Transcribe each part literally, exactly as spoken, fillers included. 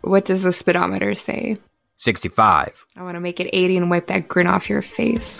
What does the speedometer say? sixty-five. I want to make it eighty and wipe that grin off your face.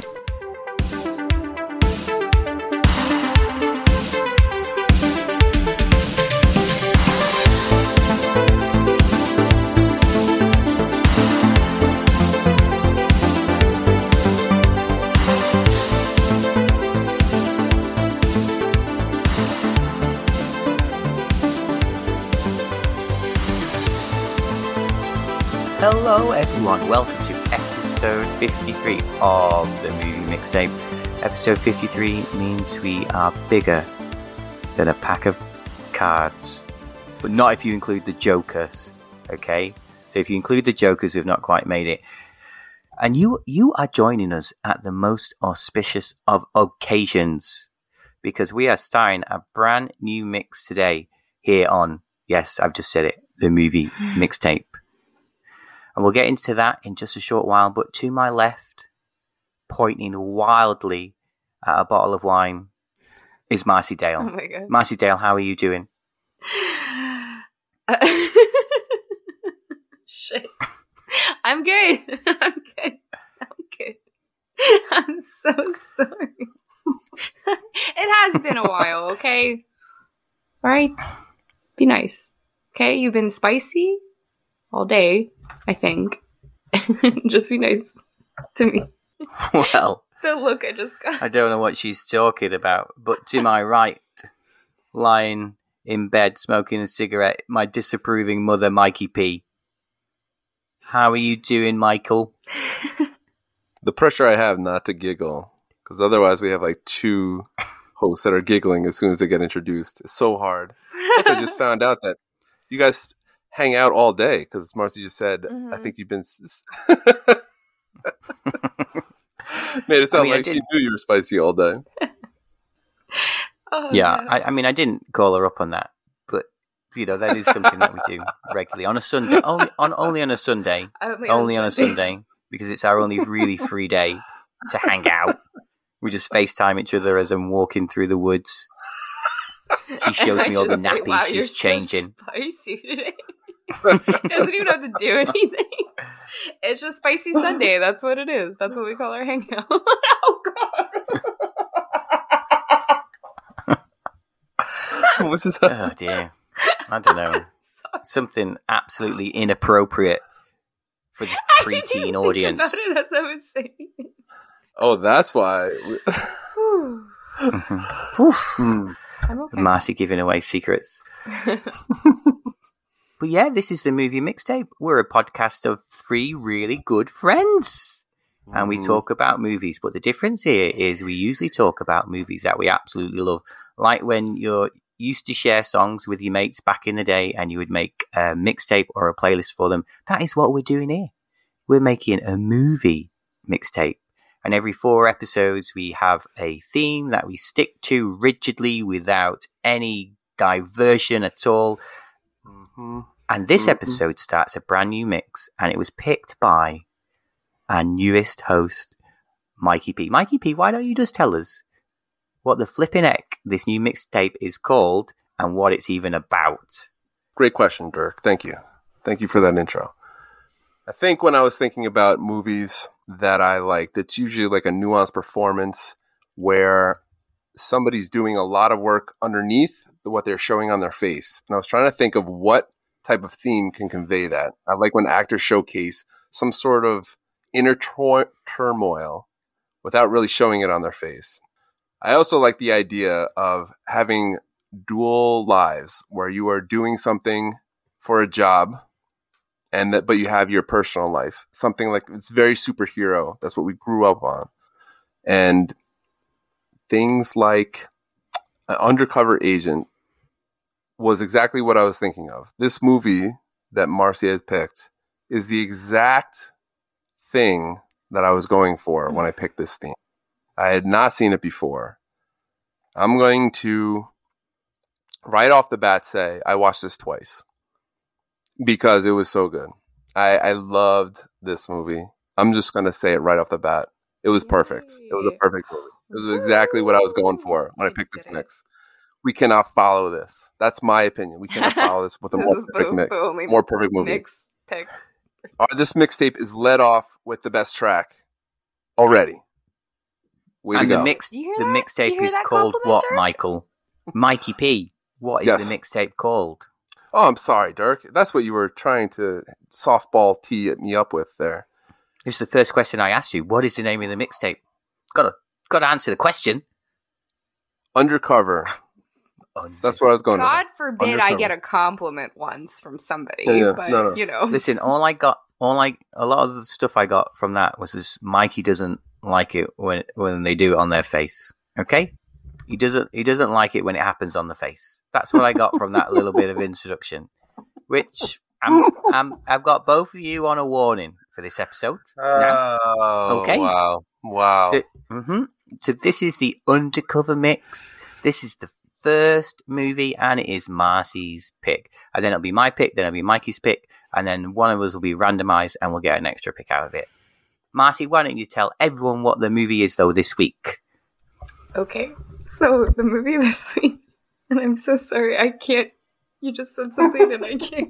Hello everyone, welcome to episode fifty-three of the Movie Mixtape. Episode fifty-three means we are bigger than a pack of cards, but not if you include the jokers, okay? So if you include the jokers, we've not quite made it. And you you are joining us at the most auspicious of occasions, because we are starting a brand new mix today here on, yes, I've just said it, the Movie Mixtape. And we'll get into that in just a short while. But to my left, pointing wildly at a bottle of wine, is Marcy Dale. Oh my God. Marcy Dale, how are you doing? Uh, shit. I'm good. I'm good. I'm good. I'm so sorry. It has been a while, okay? All right? Be nice. Okay? You've been spicy all day, I think. Just be nice to me. Well, The look I just got. I don't know what she's talking about, but to my right, lying in bed smoking a cigarette, my disapproving mother, Mikey P. How are you doing, Michael? The pressure I have not to giggle, because otherwise we have like two hosts that are giggling as soon as they get introduced. It's so hard. Plus, I just found out that you guys hang out all day, because Marcy just said, mm-hmm. I think you've been... S- Made it sound I mean, like she knew you were spicy all day. Oh, yeah, no. I, I mean, I didn't call her up on that, but, you know, that is something that we do regularly. On a Sunday, only on, only on a Sunday, only, only on, on a Sunday, because it's our only really free day to hang out. We just FaceTime each other as I'm walking through the woods. She shows me all the nappies wow, she's changing. So spicy today. It doesn't even have to do anything. It's just Spicy Sunday. That's what it is. That's what we call our hangout. Oh, God. What's just Oh, dear. I don't know. Something absolutely inappropriate for the preteen audience. About it as I was saying. Oh, that's why. mm-hmm. I'm okay. Marcy giving away secrets. But yeah, this is the Movie Mixtape. We're a podcast of three really good friends. Mm-hmm. And we talk about movies. But the difference here is we usually talk about movies that we absolutely love. Like when you're used to share songs with your mates back in the day and you would make a mixtape or a playlist for them. That is what we're doing here. We're making a movie mixtape. And every four episodes, we have a theme that we stick to rigidly without any diversion at all. Mm-hmm. And this mm-hmm. episode starts a brand new mix, and it was picked by our newest host, Mikey P. Mikey P, why don't you just tell us what the flipping heck this new mixtape is called and what it's even about? Great question, Dirk. Thank you. Thank you for that intro. I think when I was thinking about movies that I liked, it's usually like a nuanced performance where somebody's doing a lot of work underneath what they're showing on their face. And I was trying to think of what type of theme can convey that. I like when actors showcase some sort of inner tor- turmoil without really showing it on their face. I also like the idea of having dual lives where you are doing something for a job and that, but you have your personal life. Something like, it's very superhero. That's what we grew up on. And things like an undercover agent was exactly what I was thinking of. This movie that Marcy has picked is the exact thing that I was going for when I picked this theme. I had not seen it before. I'm going to, right off the bat, say I watched this twice because it was so good. I, I loved this movie. I'm just going to say it right off the bat. It was perfect. It was a perfect movie. It was exactly what I was going for when I picked this mix. We cannot follow this. That's my opinion. We cannot follow this with a more perfect mix. More perfect movie. Mix. pick. Uh, this mixtape is led off with the best track already. Way and to the go. mix, You hear the that? mixtape You hear is that called compliment, what, Dirk? Michael? Mikey P. What is Yes. the mixtape called? Oh, I'm sorry, Dirk. That's what you were trying to softball tee me up with there. This is the first question I asked you. What is the name of the mixtape? Gotta, gotta answer the question. Undercover. That's what I was going with. God forbid I Undercover. get a compliment once from somebody, Yeah, yeah. but No, no. you know. Listen, all I got, all I, a lot of the stuff I got from that was this: Mikey doesn't like it when when they do it on their face. Okay, he doesn't. He doesn't like it when it happens on the face. That's what I got from that little bit of introduction. Which I'm, I'm, I've got both of you on a warning for this episode. Oh, Okay. wow. Wow. So, hmm so this is the Undercover mix. This is the first movie, and it is Marcy's pick. And then it'll be my pick, then it'll be Mikey's pick, and then one of us will be randomized, and we'll get an extra pick out of it. Marcy, why don't you tell everyone what the movie is, though, this week? Okay, so the movie this week, and I'm so sorry, I can't. You just said something and I can't.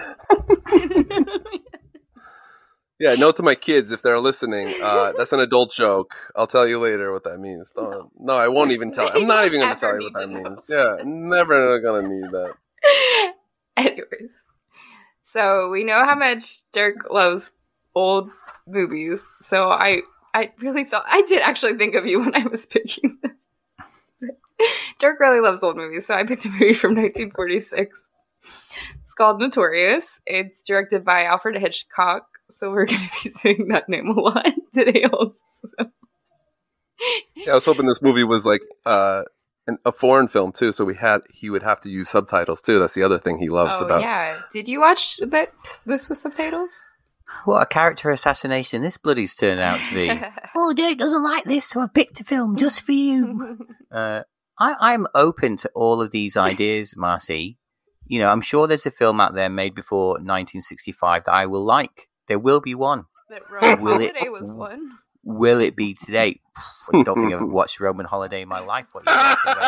Yeah, note to my kids if they're listening. Uh, that's an adult joke. I'll tell you later what that means. Don't, no, I won't even tell. I'm not even going to tell you what that means. Yeah, never going to need that. Anyways, so we know how much Dirk loves old movies. So I, I really thought I did actually think of you when I was picking this. Dirk really loves old movies, so I picked a movie from nineteen forty-six. It's called Notorious. It's directed by Alfred Hitchcock. So we're going to be saying that name a lot today also. Yeah, I was hoping this movie was like uh, an, a foreign film too, so we had he would have to use subtitles too. That's the other thing he loves Oh, about. yeah. Did you watch that? This with subtitles? What a character assassination this bloody's turned out to be. Oh, Dirk doesn't like this, so I picked a film just for you. uh, I, I'm open to all of these ideas, Marcy. You know, I'm sure there's a film out there made before nineteen sixty-five that I will like. There will be one. That Roman Will it- Holiday was one. Will it be today? I don't think I've watched Roman Holiday in my life. What are you talking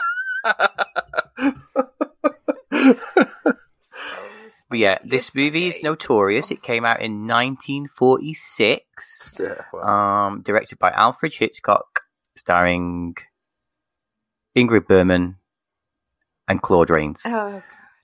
about? But yeah, this It's movie is okay. notorious. It came out in nineteen forty-six. Yeah, wow. Um, directed by Alfred Hitchcock, starring Ingrid Bergman and Claude Rains. Oh,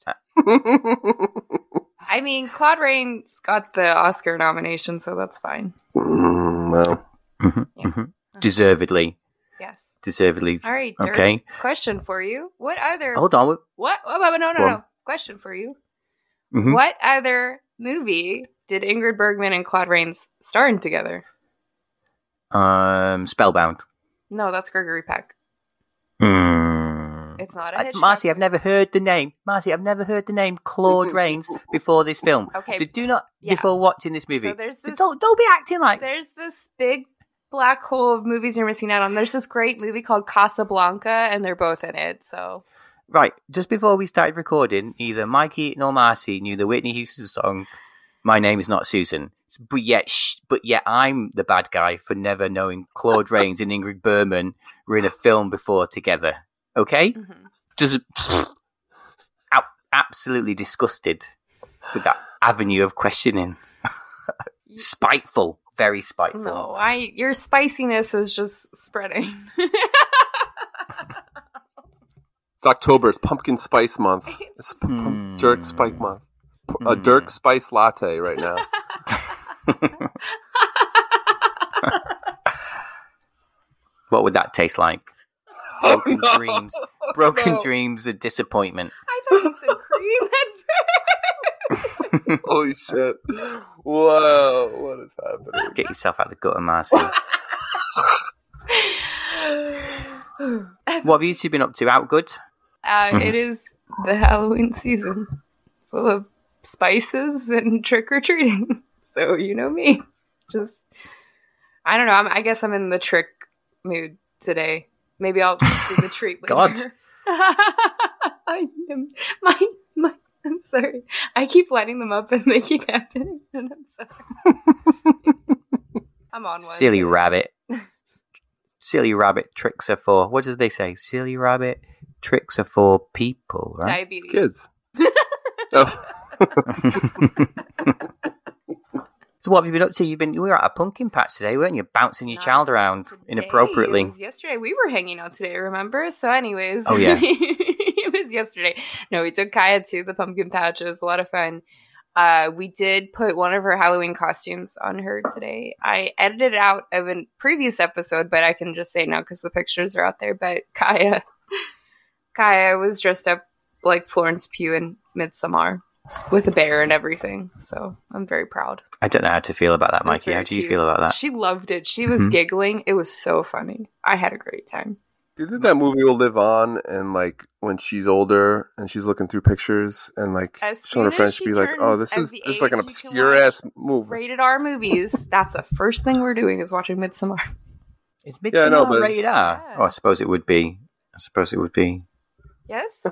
I mean, Claude Rains got the Oscar nomination, so that's fine. Mm, well, Mhm, Yeah. mhm. Deservedly, Yes. deservedly. All right, Dirk, Okay. question for you. What other... Hold on. What? Oh, no, no, Go on. no. Question for you. Mhm. What other movie did Ingrid Bergman and Claude Rains star in together? Um, Spellbound. No, that's Gregory Peck. Mm. It's not a I- Hitchcock. Marcy, I've never heard the name. Marcy, I've never heard the name Claude Rains before this film. Okay. So do not, Yeah. before watching this movie. So there's So this- don't, don't be acting like. There's this big black hole of movies you're missing out on. There's this great movie called Casablanca, and they're both in it. So Right, just before we started recording, neither Mikey nor Marcy knew the Whitney Houston song "My Name Is Not Susan," but yet, sh- but yet, I'm the bad guy for never knowing Claude Rains and Ingrid Bergman were in a film before together. Okay, mhm. doesn't Out, absolutely disgusted with that avenue of questioning. Spiteful, very spiteful. no, I your spiciness is just spreading. it's October. It's Pumpkin Spice Month. It's p- pump- Hmm. Dirk Spike Month. P- A Hmm. Dirk Spice latte right now. What would that taste like? Broken Oh, no. dreams, broken No. dreams of disappointment. I thought you said cream at first. Holy shit! Whoa! What is happening? Get yourself out of the gutter, Marcy. What have you two been up to? Out good? Uh, it is the Halloween season, full of spices and trick or treating. So you know me. Just, I don't know. I'm, I guess I'm in the trick mood today. Maybe I'll do the treat later. God. I am my my. I'm sorry. I keep lighting them up and they keep happening, and I'm sorry. I'm on one. Silly rabbit. Silly rabbit tricks are for, what did they say? Silly rabbit tricks are for people, right? Diabetes. Kids. Oh. So what have you been up to? You've been you were at a pumpkin patch today, weren't you? Bouncing your Not child around today. inappropriately. It was yesterday. We were hanging out today, remember? So anyways. Oh, yeah. It was yesterday. No, we took Kaya to the pumpkin patch. It was a lot of fun. Uh, we did put one of her Halloween costumes on her today. I edited it out of a previous episode, but I can just say now because the pictures are out there. But Kaya, Kaya was dressed up like Florence Pugh in Midsommar with a bear and everything. So I'm very proud. I don't know how to feel about that, It was Mikey. How very do you cute. feel about that? She loved it. She was Mhm. giggling. It was so funny. I had a great time. Do you think that movie will live on and like when she's older and she's looking through pictures and like As showing her soon friends, as she'll she be like, "Oh, turns this at is the this is like an age you can obscure watch ass movie." Rated R movies. That's the first thing we're doing is watching Midsommar. Is Midsommar Yeah, I know, but- rated R? Yeah. Oh, I suppose it would be. I suppose it would be. Yes?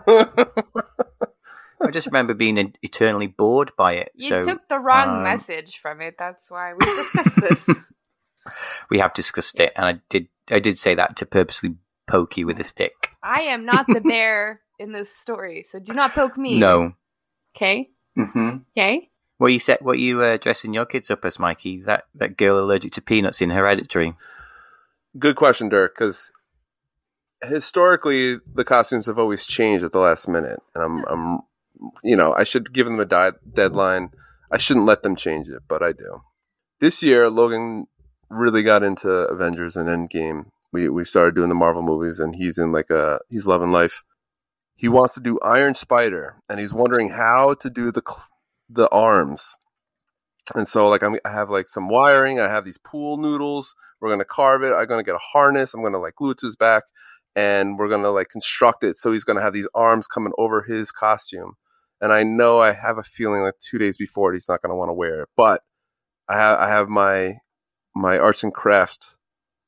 I just remember being eternally bored by it. You so took the wrong um, message from it. That's why we discussed this. we have discussed it, and I did. I did say that to purposely poke you with a stick. I am not the bear in this story, so do not poke me. No. Okay? Mm-hmm. Okay? What you said? What you uh, dressing your kids up as, Mikey? That that girl allergic to peanuts in Hereditary. Good question, Dirk, because historically the costumes have always changed at the last minute, and I'm, I'm, you know, I should give them a di- deadline. I shouldn't let them change it, but I do. This year, Logan really got into Avengers and Endgame. We we started doing the Marvel movies, and he's in like a he's loving life. He wants to do Iron Spider, and he's wondering how to do the cl- the arms. And so, like, I'm, I have like some wiring. I have these pool noodles. We're gonna carve it. I'm gonna get a harness. I'm gonna like glue it to his back, and we're gonna like construct it so he's gonna have these arms coming over his costume. And I know I have a feeling like two days before it, he's not gonna want to wear it. But I have I have my my arts and crafts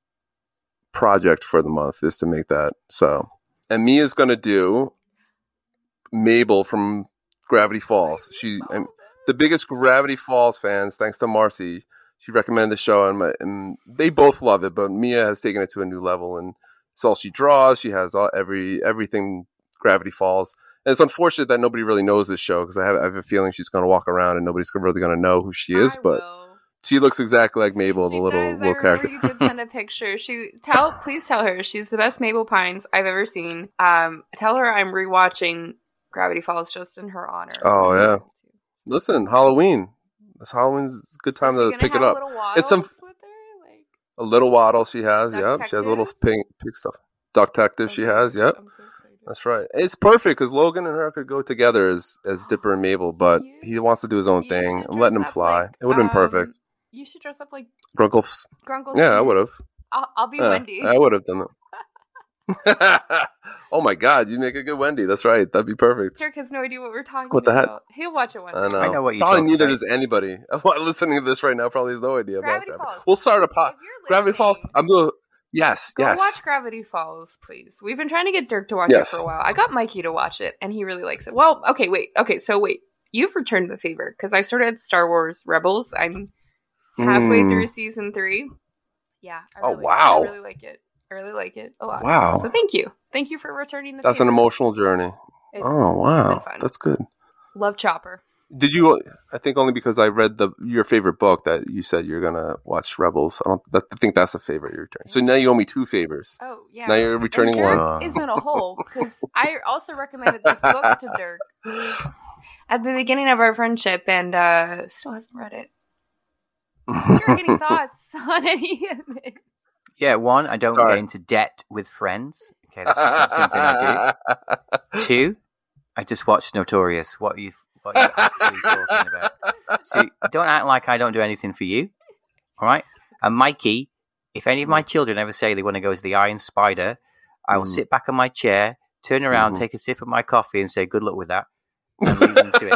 project for the month is to make that. So, and Mia's gonna do Mabel from Gravity Falls. She. I'm, the biggest Gravity Falls fans, thanks to Marcy. She recommended the show, and, my, and they both love it. But Mia has taken it to a new level, and it's all she draws. She has all, every everything Gravity Falls, and it's unfortunate that nobody really knows this show because I have, I have a feeling she's going to walk around and nobody's really going to know who she is. I but will. she looks exactly like Mabel, She the little does. little I character. remember you did send a picture. She tell please tell her she's the best Mabel Pines I've ever seen. Um, tell her I'm rewatching Gravity Falls just in her honor. Oh, yeah. Listen, Halloween. This Halloween's a good time Is to she gonna pick it have up. little It's some waddles with her? Like, a little waddle she has. Duck Yep, she has a little Detective? pink pink stuff. Duck Detective she okay, has. Yep. I'm so excited. That's right. It's perfect because Logan and her could go together as, as Dipper and Mabel, but You- he wants to do his own you thing. should I'm letting him dress up fly. like, it would have been um, perfect. You should dress up like Grunkles. Grunkle. Yeah, I would have. I'll, I'll be Yeah, Wendy. I would have done that. Oh my God, you make a good Wendy. That's right. That'd be perfect. Dirk has no idea what we're talking What the heck? about. He'll watch it one I day. know. I know what you're Probably talking neither about. does anybody. Listening to this right now probably has no idea Gravity about Gravity. Falls. We'll start a pot. If you're Gravity Falls. listening, I'm doing. Yes, Go yes. watch Gravity Falls, please. We've been trying to get Dirk to watch Yes. it for a while. I got Mikey to watch it, and he really likes it. Well, okay, wait. Okay, so wait. You've returned the favor, because I started Star Wars Rebels. I'm halfway Mm. through season three. Yeah. I Oh, really, wow. I really like it. I really like it a lot. Wow. So thank you. Thank you for returning the That's an favor. emotional journey. It- Oh wow, been fun. that's good. Love Chopper. Did you? I think only because I read the your favorite book that you said you're gonna watch Rebels. I don't. That, I think that's the favor you're returning. So now you owe me two favors. Oh, yeah. Now you're returning and Dirk one. is in a hole, because I also recommended this book to Dirk at the beginning of our friendship, and uh, still hasn't read it. Dirk, any thoughts on any of it? Yeah, one, I don't Sorry. get into debt with friends. Okay, that's just not something I do. Two, I just watched Notorious. What are you, what are you actually talking about? So don't act like I don't do anything for you. All right? And Mikey, if any of my children ever say they want to go to the Iron Spider, I will Mm. sit back on my chair, turn around, Mhm. take a sip of my coffee, and say, good luck with that. And leave them to it.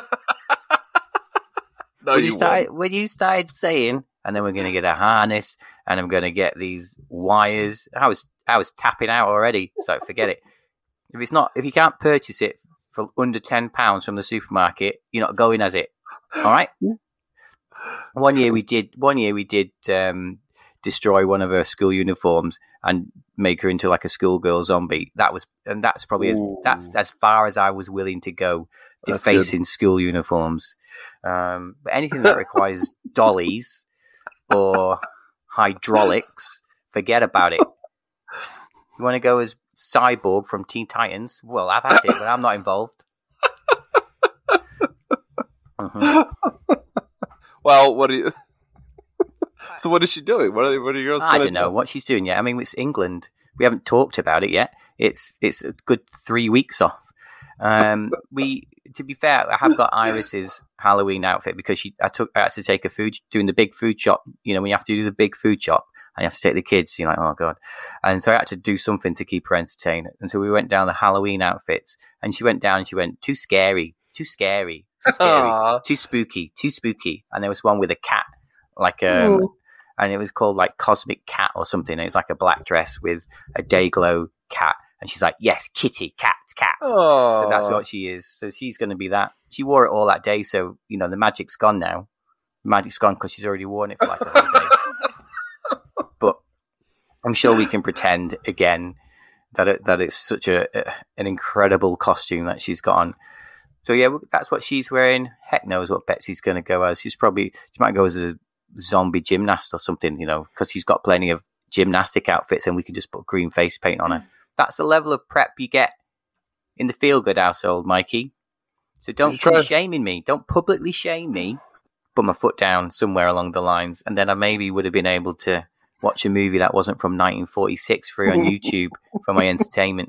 No, when, you you started, won't. when you started saying, and then we're going to get a harness, and I'm going to get these wires. I was I was tapping out already, so forget it. If it's not, if you can't purchase it for under ten pounds from the supermarket, you're not going as it. All right. One year we did. One year we did um, destroy one of her school uniforms and make her into like a schoolgirl zombie. That was, and that's probably as Ooh. that's as far as I was willing to go That's defacing good. school uniforms. Um, but anything that requires dollies or hydraulics, forget about it. You want to go as Cyborg from Teen Titans? Well, I've had it, but I'm not involved. Mm-hmm. Well, what do you? So what is she doing? What are what are your girls? I don't know do? what she's doing yet. I mean, it's England. We haven't talked about it yet. It's it's a good three weeks off. Um, we, to be fair, I have got Iris's Halloween outfit because she. I took. I had to take a food doing the big food shop. You know, when you have to do the big food shop and you have to take the kids, you're like, oh god. And so I had to do something to keep her entertained. And so we went down the Halloween outfits, and she went down. and She went too scary, too scary, too scary, Aww. too spooky, too spooky. And there was one with a cat, like um. Ooh. And it was called like Cosmic Cat or something. It was like a black dress with a day glow cat. And she's like, yes, kitty, cat, cat. Aww. So that's what she is. So she's going to be that. She wore it all that day. So, you know, the magic's gone now. The magic's gone because she's already worn it for like a whole day. But I'm sure we can pretend again that it, that it's such a, a an incredible costume that she's got on. So, yeah, that's what she's wearing. Heck knows what Betsy's going to go as. She's probably, she might go as a zombie gymnast or something, you know, because she's got plenty of gymnastic outfits and we can just put green face paint on her. That's the level of prep you get in the Feel Good household, Mikey. So don't come shaming me. Don't publicly shame me. Put my foot down somewhere along the lines, and then I maybe would have been able to watch a movie that wasn't from nineteen forty-six free on YouTube for my entertainment.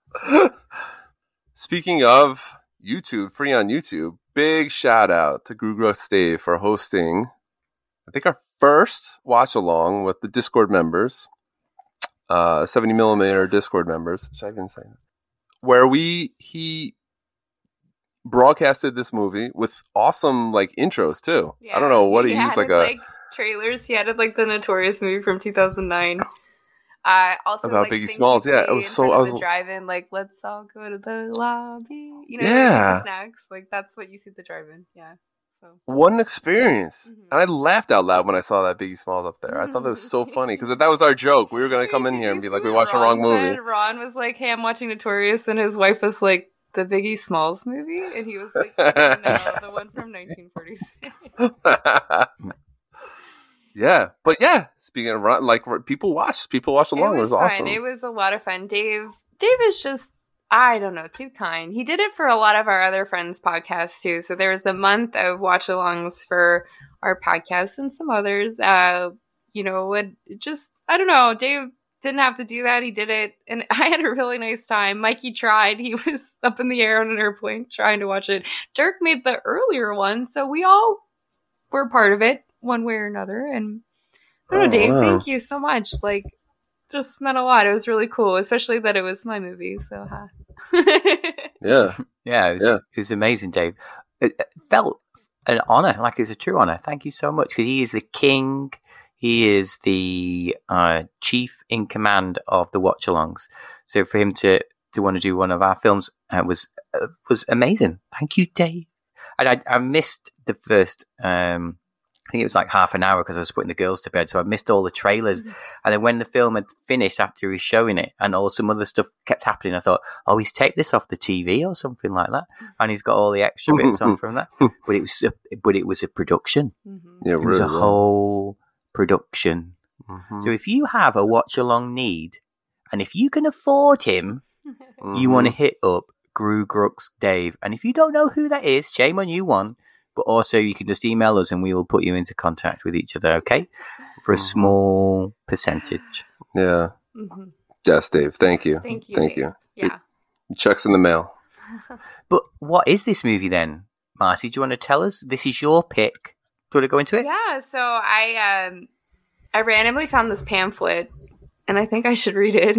Speaking of YouTube, free on YouTube, big shout out to Grugroth Dave for hosting I think our first watch along with the Discord members, uh, seventy millimeter Discord members. Should I even say that? Where we he broadcasted this movie with awesome like intros too. Yeah, I don't know what he, he used like a like trailers. He added like the Notorious movie from two thousand nine. Uh, also about like, Biggie Smalls. Yeah, it was so. I was drive-in like let's all go to the lobby. You know, yeah, like, snacks. Like that's what you see at the drive-in. Yeah. So. What an experience. Mm-hmm. And I laughed out loud when I saw that Biggie Smalls up there. I thought that was so funny because that was our joke. We were going to come in here and be like, we watched the wrong movie. Said, Ron was like, hey, I'm watching Notorious. And his wife was like, the Biggie Smalls movie? And he was like, no, the one from nineteen forty-six. Yeah. But yeah, speaking of Ron, like people watched, people watched along. It was, it was awesome. Fun. It was a lot of fun. Dave, Dave is just, I don't know, too kind. He did it for a lot of our other friends' podcasts, too. So there was a month of watch-alongs for our podcast and some others. Uh, you know, it just, I don't know, Dave didn't have to do that. He did it, and I had a really nice time. Mikey tried. He was up in the air on an airplane trying to watch it. Dirk made the earlier one, so we all were part of it one way or another. And I don't know, oh, Dave, wow. Thank you so much. Like, just meant a lot. It was really cool, especially that it was my movie. So, huh? yeah, yeah, it was, yeah. It was amazing, Dave. It, it felt an honor, like it was a true honor. Thank you so much, because he is the king. He is the uh, chief in command of the watch-alongs. So for him to, to want to do one of our films uh, was uh, was amazing. Thank you, Dave. And I, I missed the first. Um, I think it was like half an hour because I was putting the girls to bed, so I missed all the trailers. Mm-hmm. And then when the film had finished after he was showing it and all some other stuff kept happening, I thought, oh, he's taped this off the T V or something like that. And he's got all the extra bits on from that. But it was a, but it was a production. Mm-hmm. Yeah, it really was a well. whole production. Mm-hmm. So if you have a watch-along need, and if you can afford him, mm-hmm. you want to hit up Gru Grux Dave. And if you don't know who that is, shame on you, one. But also, you can just email us and we will put you into contact with each other, okay? For a small percentage. Yeah. Mm-hmm. Yes, Dave. Thank you. Thank you. Thank Dave. you. Yeah. It, check's in the mail. But what is this movie then? Marcy, do you want to tell us? This is your pick. Do you want to go into it? Yeah. So I, um, I randomly found this pamphlet, and I think I should read it.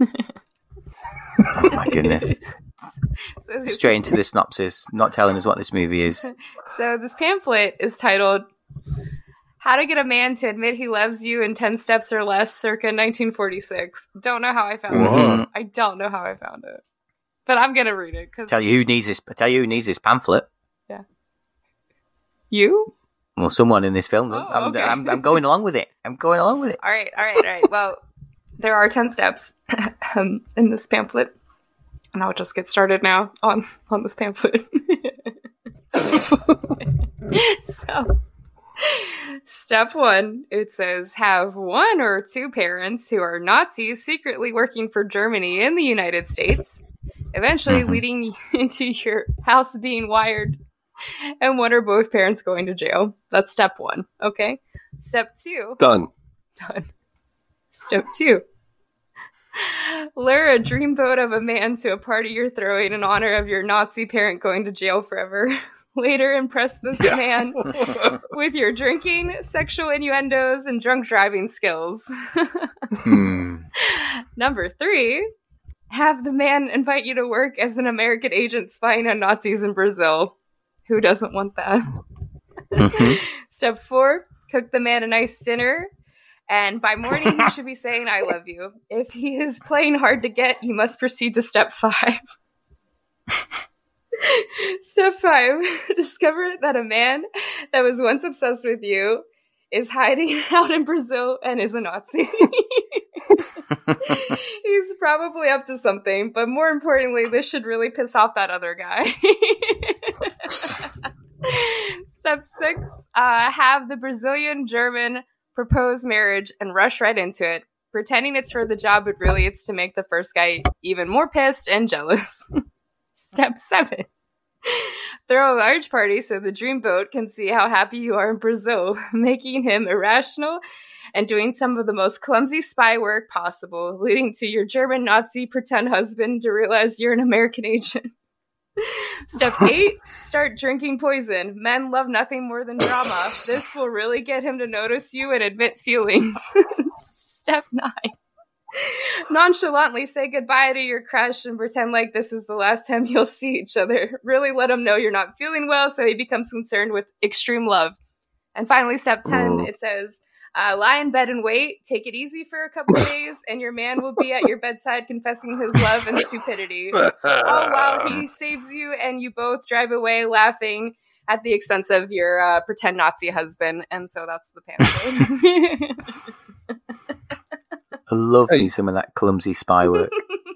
Oh, my goodness. So straight into the synopsis, not telling us what this movie is. So this pamphlet is titled How to Get a Man to Admit He Loves You in ten Steps or Less, circa nineteen forty-six. Don't know how I found mm-hmm. it. I don't know how I found it. But I'm going to read it. Cause tell you who needs this tell you who needs this pamphlet. Yeah. You? Well, someone in this film. Oh, I'm, okay. I'm, I'm going along with it. I'm going along with it. All right, all right, all right. Well, there are ten steps um, in this pamphlet. And I'll just get started now on, on this pamphlet. So, step one, it says have one or two parents who are Nazis secretly working for Germany in the United States, eventually Mhm. leading into your house being wired, and one or both parents going to jail. That's step one, okay? Step two. Done. Done. Step two. Lure a dreamboat of a man to a party you're throwing in honor of your Nazi parent going to jail forever. Later, impress this Yeah. man with your drinking, sexual innuendos, and drunk driving skills. Hmm. Number three, have the man invite you to work as an American agent spying on Nazis in Brazil. Who doesn't want that? Mhm. Step four, cook the man a nice dinner. And by morning, he should be saying, I love you. If he is playing hard to get, you must proceed to step five. Step five, discover that a man that was once obsessed with you is hiding out in Brazil and is a Nazi. He's probably up to something, but more importantly, this should really piss off that other guy. Step six, uh, have the Brazilian German propose marriage and rush right into it, pretending it's for the job, but really it's to make the first guy even more pissed and jealous. Step seven, throw a large party so the dreamboat can see how happy you are in Brazil, making him irrational and doing some of the most clumsy spy work possible, leading to your German Nazi pretend husband to realize you're an American agent. Step eight, start drinking poison. Men love nothing more than drama. This will really get him to notice you and admit feelings. Step nine, nonchalantly say goodbye to your crush and pretend like this is the last time you'll see each other. Really let him know you're not feeling well so he becomes concerned with extreme love. And finally, step ten, Mm. it says, uh, lie in bed and wait, take it easy for a couple days, and your man will be at your bedside confessing his love and stupidity. All while he saves you and you both drive away laughing at the expense of your uh, pretend Nazi husband. And so that's the pamphlet. I love Hey. me some of that clumsy spy work.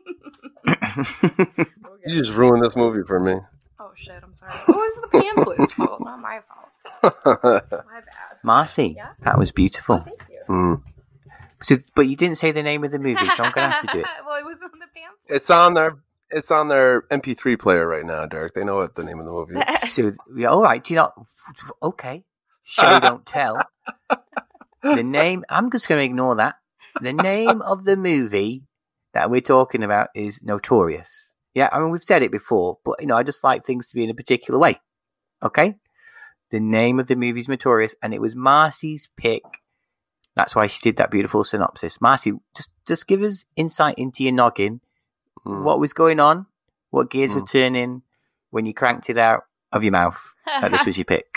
You just ruined this movie for me. Oh shit, I'm sorry. It was the pamphlet's fault, not my fault. My bad. Marcy, Yeah? that was beautiful. Thank you. Mm. So, but you didn't say the name of the movie, so I'm going to have to do it. Well, it was on the pamphlet. It's on their it's on their M P three player right now, Derek. They know what the name of the movie is. So, yeah, all right. Do you not? Okay. Show don't tell. The name. I'm just going to ignore that. The name of the movie that we're talking about is Notorious. Yeah, I mean we've said it before, but you know I just like things to be in a particular way. Okay. The name of the movie is Notorious, and it was Marcy's pick. That's why she did that beautiful synopsis. Marcy, just just give us insight into your noggin. Mm. What was going on? What gears were Mm. turning when you cranked it out of your mouth that this was your pick?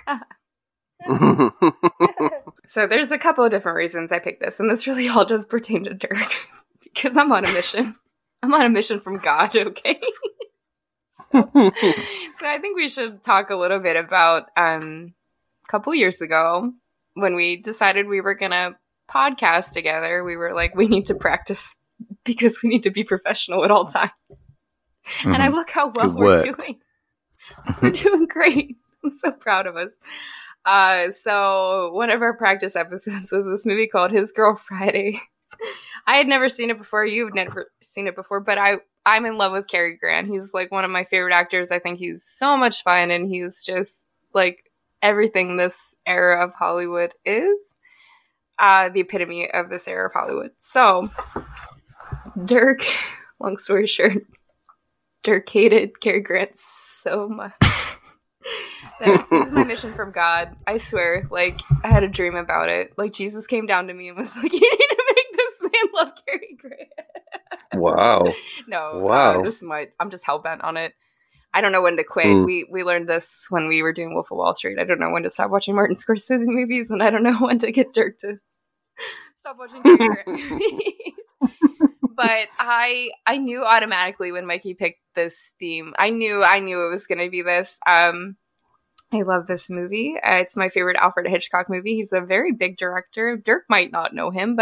So there's a couple of different reasons I picked this, and this really all does pertain to Dirk. Because I'm on a mission. I'm on a mission from God, okay? so, so I think we should talk a little bit about um, a couple years ago when we decided we were going to podcast together. We were like, we need to practice because we need to be professional at all times. Mm-hmm. And I look how well It we're worked. doing. We're doing great. I'm so proud of us. Uh, so one of our practice episodes was this movie called His Girl Friday. I had never seen it before. You've never seen it before, but I, I'm in love with Cary Grant. He's like one of my favorite actors. I think he's so much fun, and he's just like everything this era of Hollywood is. Uh, the epitome of this era of Hollywood. So, Dirk, long story short, Dirk hated Cary Grant so much. That this is my mission from God. I swear, like, I had a dream about it. Like, Jesus came down to me and was like, you need to make this man love Cary Grant. Wow. No, Wow. uh, this is my, I'm just hell-bent on it. I don't know when to quit. Mm. We we learned this when we were doing Wolf of Wall Street. I don't know when to stop watching Martin Scorsese movies, and I don't know when to get Dirk to stop watching Cary Grant movies. But I I knew automatically when Mikey picked this theme. I knew I knew it was going to be this. Um, I love this movie. Uh, it's my favorite Alfred Hitchcock movie. He's a very big director. Dirk might not know him, but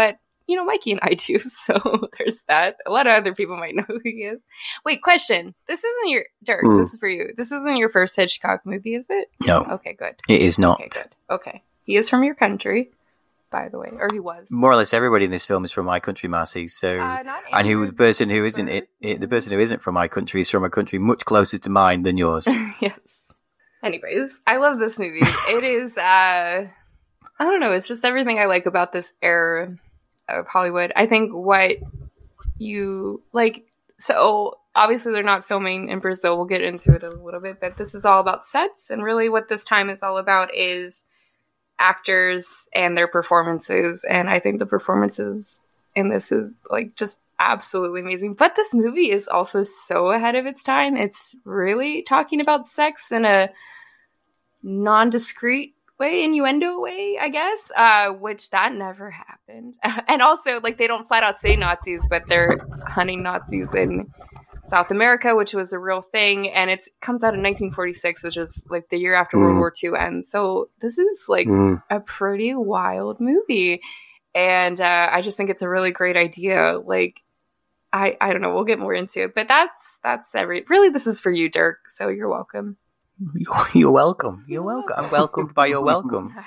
you know, Mikey and I do. So there's that. A lot of other people might know who he is. Wait, question. This isn't your, Dirk, mm. this is for you. This isn't your first Hitchcock movie, is it? No. Okay, good. It is not. Okay, good. Okay. He is from your country, by the way. Or he was. More or less everybody in this film is from my country, Marcy. So, uh, and who the person who isn't it, it, the person who isn't from my country is from a country much closer to mine than yours. Yes. Anyways, I love this movie. It is, uh, I don't know, it's just everything I like about this era of Hollywood. I think what you, like, so obviously they're not filming in Brazil. We'll get into it a little bit, but this is all about sets. And really what this time is all about is actors and their performances. And I think the performances in this is, like, just absolutely amazing. But this movie is also so ahead of its time. It's really talking about sex in a non-discreet way, innuendo way, I guess, uh, which that never happened. And also, like, they don't flat out say Nazis, but they're hunting Nazis in South America, which was a real thing. And it comes out in nineteen forty-six, which is like the year after mm. World War Two ends. So this is like mm. a pretty wild movie. And uh, I just think it's a really great idea. Like, I, I don't know, we'll get more into it, but that's, that's every, really, this is for you, Dirk. So you're welcome. You're welcome. You're welcome. I'm welcomed by your welcome.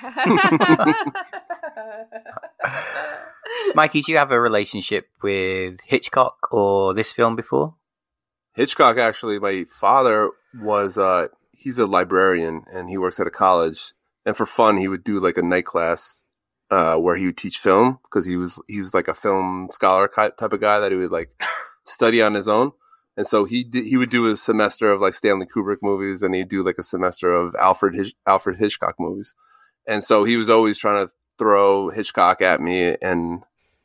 Mikey, do you have a relationship with Hitchcock or this film before? Hitchcock, actually, my father was, uh, he's a librarian and he works at a college. And for fun, he would do like a night class uh, where he would teach film because he was, he was like a film scholar type of guy that he would like study on his own. And so he did, he would do a semester of like Stanley Kubrick movies, and he'd do like a semester of Alfred Hitch, Alfred Hitchcock movies. And so he was always trying to throw Hitchcock at me, and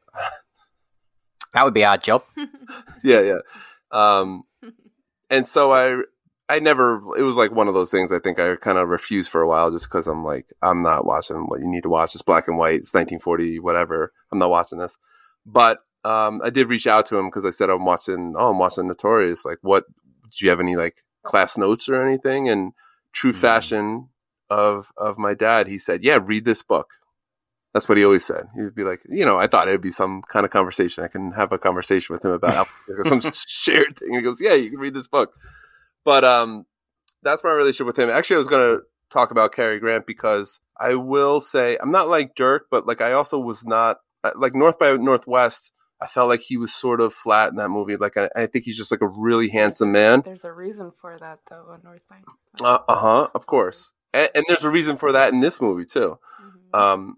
that would be our job. yeah, yeah. Um, and so I, I never. It was like one of those things. I think I kind of refused for a while, just because I'm like, I'm not watching what you need to watch. It's black and white. It's nineteen forty, whatever. I'm not watching this. But Um, I did reach out to him because I said, I'm watching, oh, I'm watching Notorious. Like, what, do you have any like class notes or anything? And true mm-hmm. fashion of, of my dad, he said, yeah, read this book. That's what he always said. He would be like, you know, I thought it'd be some kind of conversation. I can have a conversation with him about some shared thing. He goes, yeah, you can read this book. But, um, that's my relationship with him. Actually, I was going to talk about Cary Grant because I will say, I'm not like Dirk, but like, I also was not like North by Northwest. I felt like he was sort of flat in that movie. Like, I, I think he's just like a really handsome man. There's a reason for that, though, in North by Northwest. Uh, uh-huh, of course. And, and there's a reason for that in this movie, too. Mm-hmm. Um,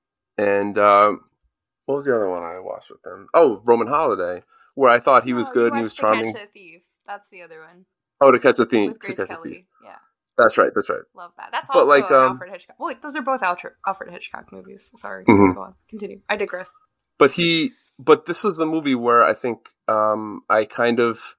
and uh, what was the other one I watched with him? Oh, Roman Holiday, where I thought he was oh, good and he was charming. To Catch a Thief. That's the other one. Oh, To Catch a Thief. With Grace to catch Kelly. A Thief. Yeah. That's right. That's right. Love that. That's but also like, um, Alfred Hitchcock. Wait, those are both Alfred, Alfred Hitchcock movies. Sorry. Mm-hmm. Go on. Continue. I digress. But he... But this was the movie where I think um, I kind of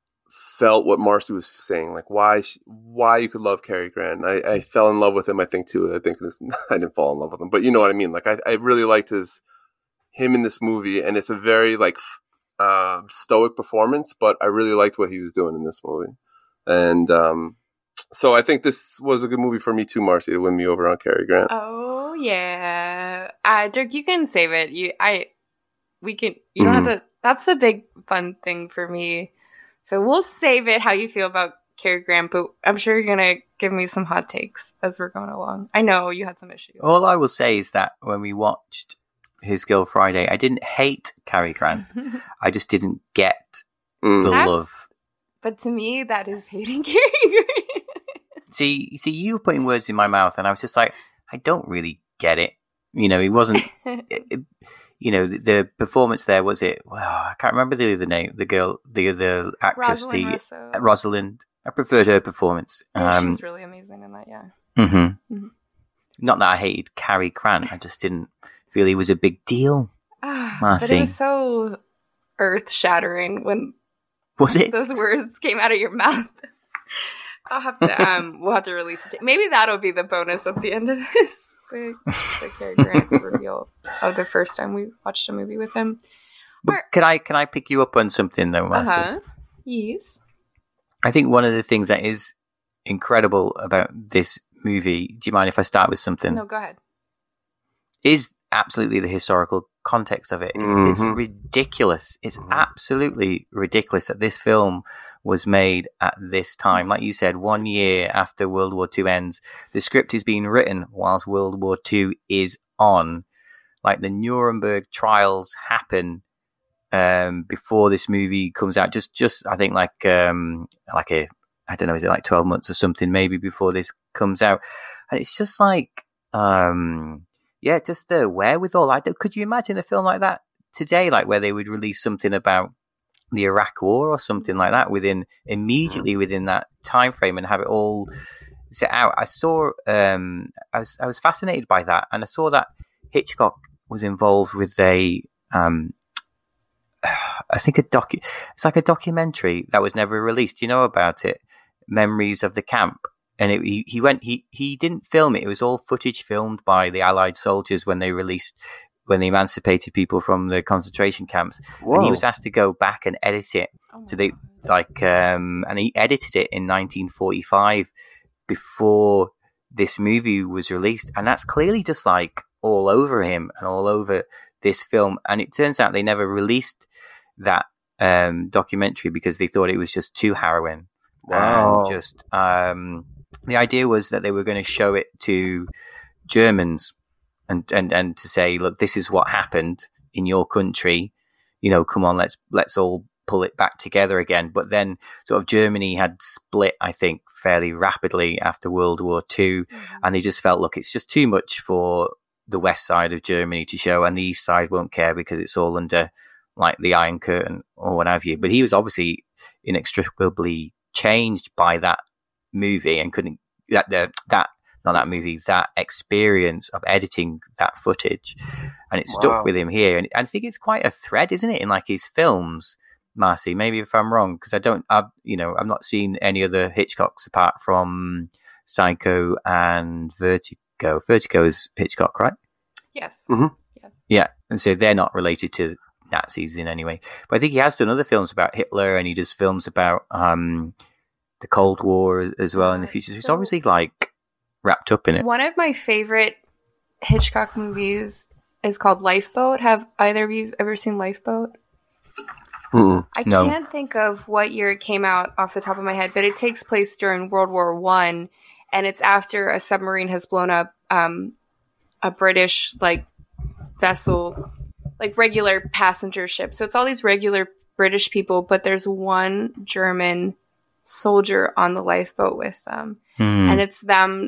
felt what Marcy was saying, like why she, why you could love Cary Grant. I, I fell in love with him, I think, too. I think this, I didn't fall in love with him, but you know what I mean. Like I, I really liked his him in this movie, and it's a very like uh, stoic performance. But I really liked what he was doing in this movie, and um, so I think this was a good movie for me too, Marcy, to win me over on Cary Grant. Oh yeah, uh, Dirk, you can save it. You I. We can, you don't mm-hmm. have to, that's a big fun thing for me. So we'll save it how you feel about Cary Grant, but I'm sure you're going to give me some hot takes as we're going along. I know you had some issues. All I will say is that when we watched His Girl Friday, I didn't hate Cary Grant. I just didn't get mm. the that's, love. But to me, that is hating Cary Grant. See, see, you were putting words in my mouth, and I was just like, I don't really get it. You know, he wasn't... it, it, You know, the, the performance there, was it? Well, I can't remember the other name. The girl, the other actress, Rosalind the Russo. uh, Rosalind. I preferred her performance. Yeah, um, she's really amazing in that, yeah. Mm-hmm. Mm-hmm. Not that I hated Cary Grant. I just didn't feel he was a big deal. Ah, Marcy. But it was so earth-shattering when was it? those words came out of your mouth. I'll have to, um, we'll have to release it. Maybe that'll be the bonus at the end of this. The, the Cary Grant reveal of the first time we watched a movie with him. But or, can I can I pick you up on something though, Marcy? Uh-huh. Yes. I think one of the things that is incredible about this movie, do you mind if I start with something? No, go ahead. Is absolutely the historical context of it. It's, Mm-hmm. it's ridiculous. It's Mhm. absolutely ridiculous that this film was made at this time. Like you said, one year after World War Two ends, the script is being written whilst World War Two is on. Like the Nuremberg trials happen um, before this movie comes out. Just, just I think like um, like a I don't know, is it like twelve months or something maybe before this comes out? And it's just like, um, yeah, just the wherewithal. Like, could you imagine a film like that today, like where they would release something about the Iraq War or something like that within immediately within that time frame and have it all set out? I saw, um, I was I was fascinated by that, and I saw that Hitchcock was involved with a, um, I think a docu. It's like a documentary that was never released. Do you know about it? Memories of the Camp. And it, he, he went, he, he didn't film it. It was all footage filmed by the Allied soldiers when they released, when they emancipated people from the concentration camps. Whoa. And he was asked to go back and edit it. Oh So they, like, um, and he edited it in nineteen forty-five before this movie was released. And that's clearly just like all over him and all over this film. And it turns out they never released that, um, documentary because they thought it was just too harrowing. Wow. And just, um, the idea was that they were going to show it to Germans and, and, and to say, look, this is what happened in your country. You know, come on, let's let's all pull it back together again. But then sort of Germany had split, I think, fairly rapidly after World War Two. Mm-hmm. And they just felt, look, it's just too much for the west side of Germany to show, and the east side won't care because it's all under like the Iron Curtain or what have you. But he was obviously inextricably changed by that movie and couldn't that the that not that movie that experience of editing that footage, and it stuck Wow. with him here. And I think it's quite a thread, isn't it, in like his films, Marcy? Maybe if I'm wrong, because I don't, I've you know I've not seen any other Hitchcocks apart from Psycho and Vertigo. Vertigo is Hitchcock, right? Yes. Yeah, and so they're not related to Nazis in any way. But I think he has done other films about Hitler, and he does films about um, the Cold War as well in the future. So he's So- obviously like wrapped up in it. One of my favorite Hitchcock movies is called Lifeboat. Have either of you ever seen Lifeboat? Mm-mm. I No. can't think of what year it came out off the top of my head, but it takes place during World War One, and it's after a submarine has blown up um, a British like vessel, like regular passenger ship. So it's all these regular British people, but there's one German soldier on the lifeboat with them, Hmm. and it's them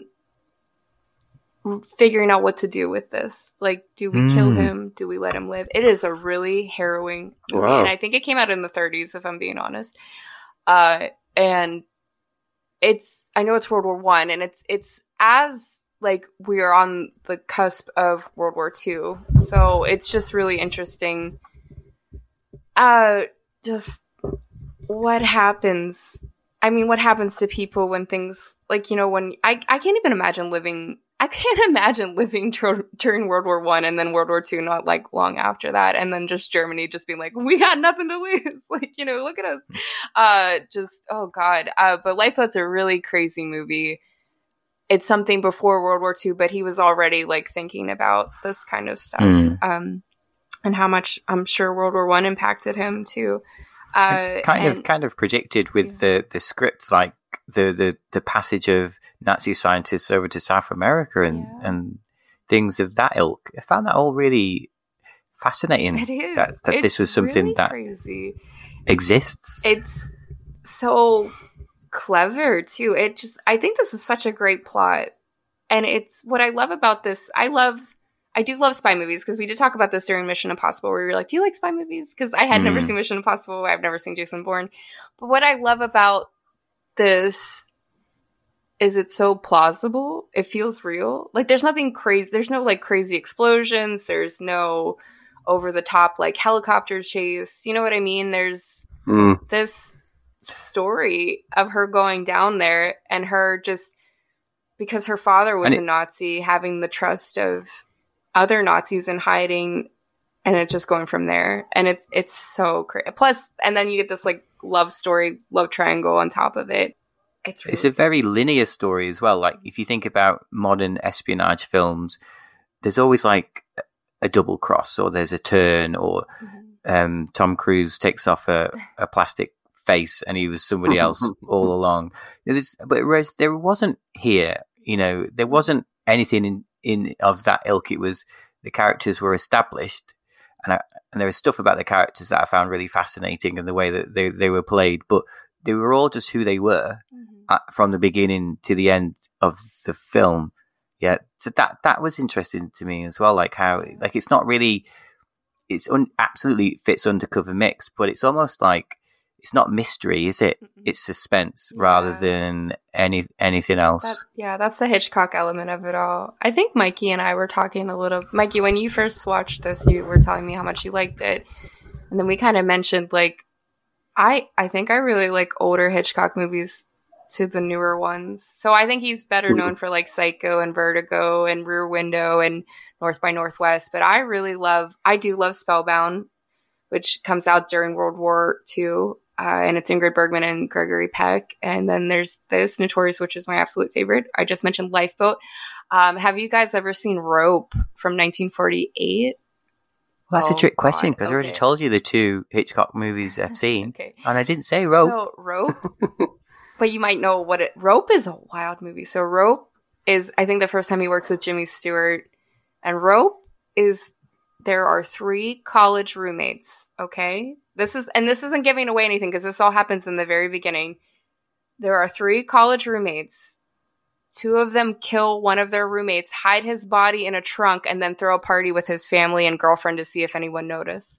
figuring out what to do with this. Like, do we kill Mm. him? Do we let him live? It is a really harrowing movie, Wow. and I think it came out in the thirties, if I'm being honest. Uh, and it's I know it's World War One, and it's it's as like we are on the cusp of World War Two, so it's just really interesting. Uh, just what happens. I mean, what happens to people when things like, you know, when I, I can't even imagine living, I can't imagine living tr- during World War One and then World War Two, not like long after that. And then just Germany just being like, we got nothing to lose. Like, you know, look at us. Uh, just, oh God. Uh, but Lifeboat's a really crazy movie. It's something before World War Two, but he was already like thinking about this kind of stuff. Mm. Um, and how much I'm sure World War One impacted him too. Uh, kind and- of kind of predicted with the, the script, like the, the, the passage of Nazi scientists over to South America and, Yeah. and things of that ilk. I found that all really fascinating. It is. That, that It's this was something really that crazy. exists. It's so clever too. It just I think this is such a great plot. And it's what I love about this. I love I do love spy movies because we did talk about this during Mission Impossible where we were like, do you like spy movies? Because I had never Mm. seen Mission Impossible. I've never seen Jason Bourne. But what I love about this is it's so plausible. It feels real. Like there's nothing crazy. There's no like crazy explosions. There's no over the top like helicopter chase. You know what I mean? There's Mm. this story of her going down there and her just because her father was And it- a Nazi, having the trust of other Nazis in hiding, and it just going from there. And it's it's so crazy. Plus, and then you get this like love story, love triangle on top of it. It's really It's a very linear story as well. Like if you think about modern espionage films, there's always like a double cross, or there's a turn, or mm-hmm. um, Tom Cruise takes off a, a plastic face and he was somebody else all along. There's, but whereas there wasn't here, you know, there wasn't anything in, in of that ilk. It was the characters were established, and I, and there was stuff about the characters that I found really fascinating and the way that they, they were played, but they were all just who they were mm-hmm. uh, from the beginning to the end of the film. Yeah, so that that was interesting to me as well. Like how, like it's not really, it's un, absolutely fits Undercover Mix, but it's almost like it's not mystery, is it? Mm-hmm. It's suspense yeah. rather than any anything else. That, yeah, that's the Hitchcock element of it all. I think Mikey and I were talking a little. Mikey, when you first watched this, you were telling me how much you liked it, and then we kind of mentioned like, I I think I really like older Hitchcock movies to the newer ones. So I think he's better known for like Psycho and Vertigo and Rear Window and North by Northwest. But I really love, I do love Spellbound, which comes out during World War Two. Uh, and it's Ingrid Bergman and Gregory Peck. And then there's this, Notorious, which is my absolute favorite. I just mentioned Lifeboat. Um, have you guys ever seen Rope from nineteen forty-eight? Well, that's oh, a trick question because okay. I already told you the two Hitchcock movies I've seen. okay. And I didn't say Rope. So, Rope. But you might know what it... Rope is a wild movie. So Rope is, I think, the first time he works with Jimmy Stewart. And Rope is, there are three college roommates, okay? This is, and this isn't giving away anything because this all happens in the very beginning. There are three college roommates. Two of them kill one of their roommates, hide his body in a trunk, and then throw a party with his family and girlfriend to see if anyone noticed.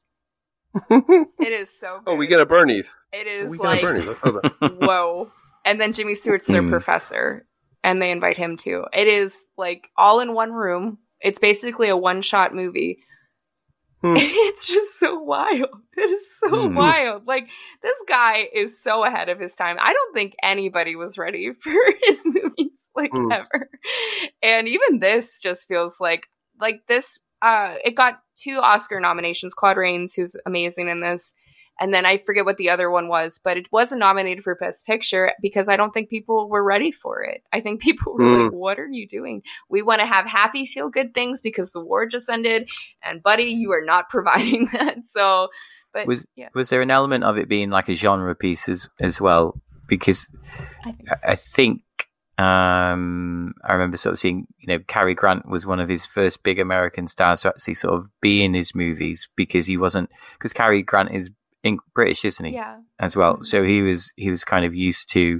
It is so good. Oh, we get a Bernie's. It is we like, get a Bernie's. whoa. And then Jimmy Stewart's their mm. professor, and they invite him too. It is like all in one room. It's basically a one-shot movie. Mm. It's just so wild. It is so mm. wild. Like, this guy is so ahead of his time. I don't think anybody was ready for his movies, like, mm. ever. And even this just feels like, like this, uh, it got two Oscar nominations. Claude Rains, who's amazing in this. And then I forget what the other one was, but it wasn't nominated for Best Picture because I don't think people were ready for it. I think people were mm. like, what are you doing? We want to have happy, feel good things because the war just ended. And buddy, you are not providing that. So, but was, yeah. was there an element of it being like a genre piece as, as well? Because I think, so. I, I think um, I remember sort of seeing, you know, Cary Grant was one of his first big American stars to actually sort of be in his movies because he wasn't, because Cary Grant is British, isn't he? Yeah. As well. So he was he was kind of used to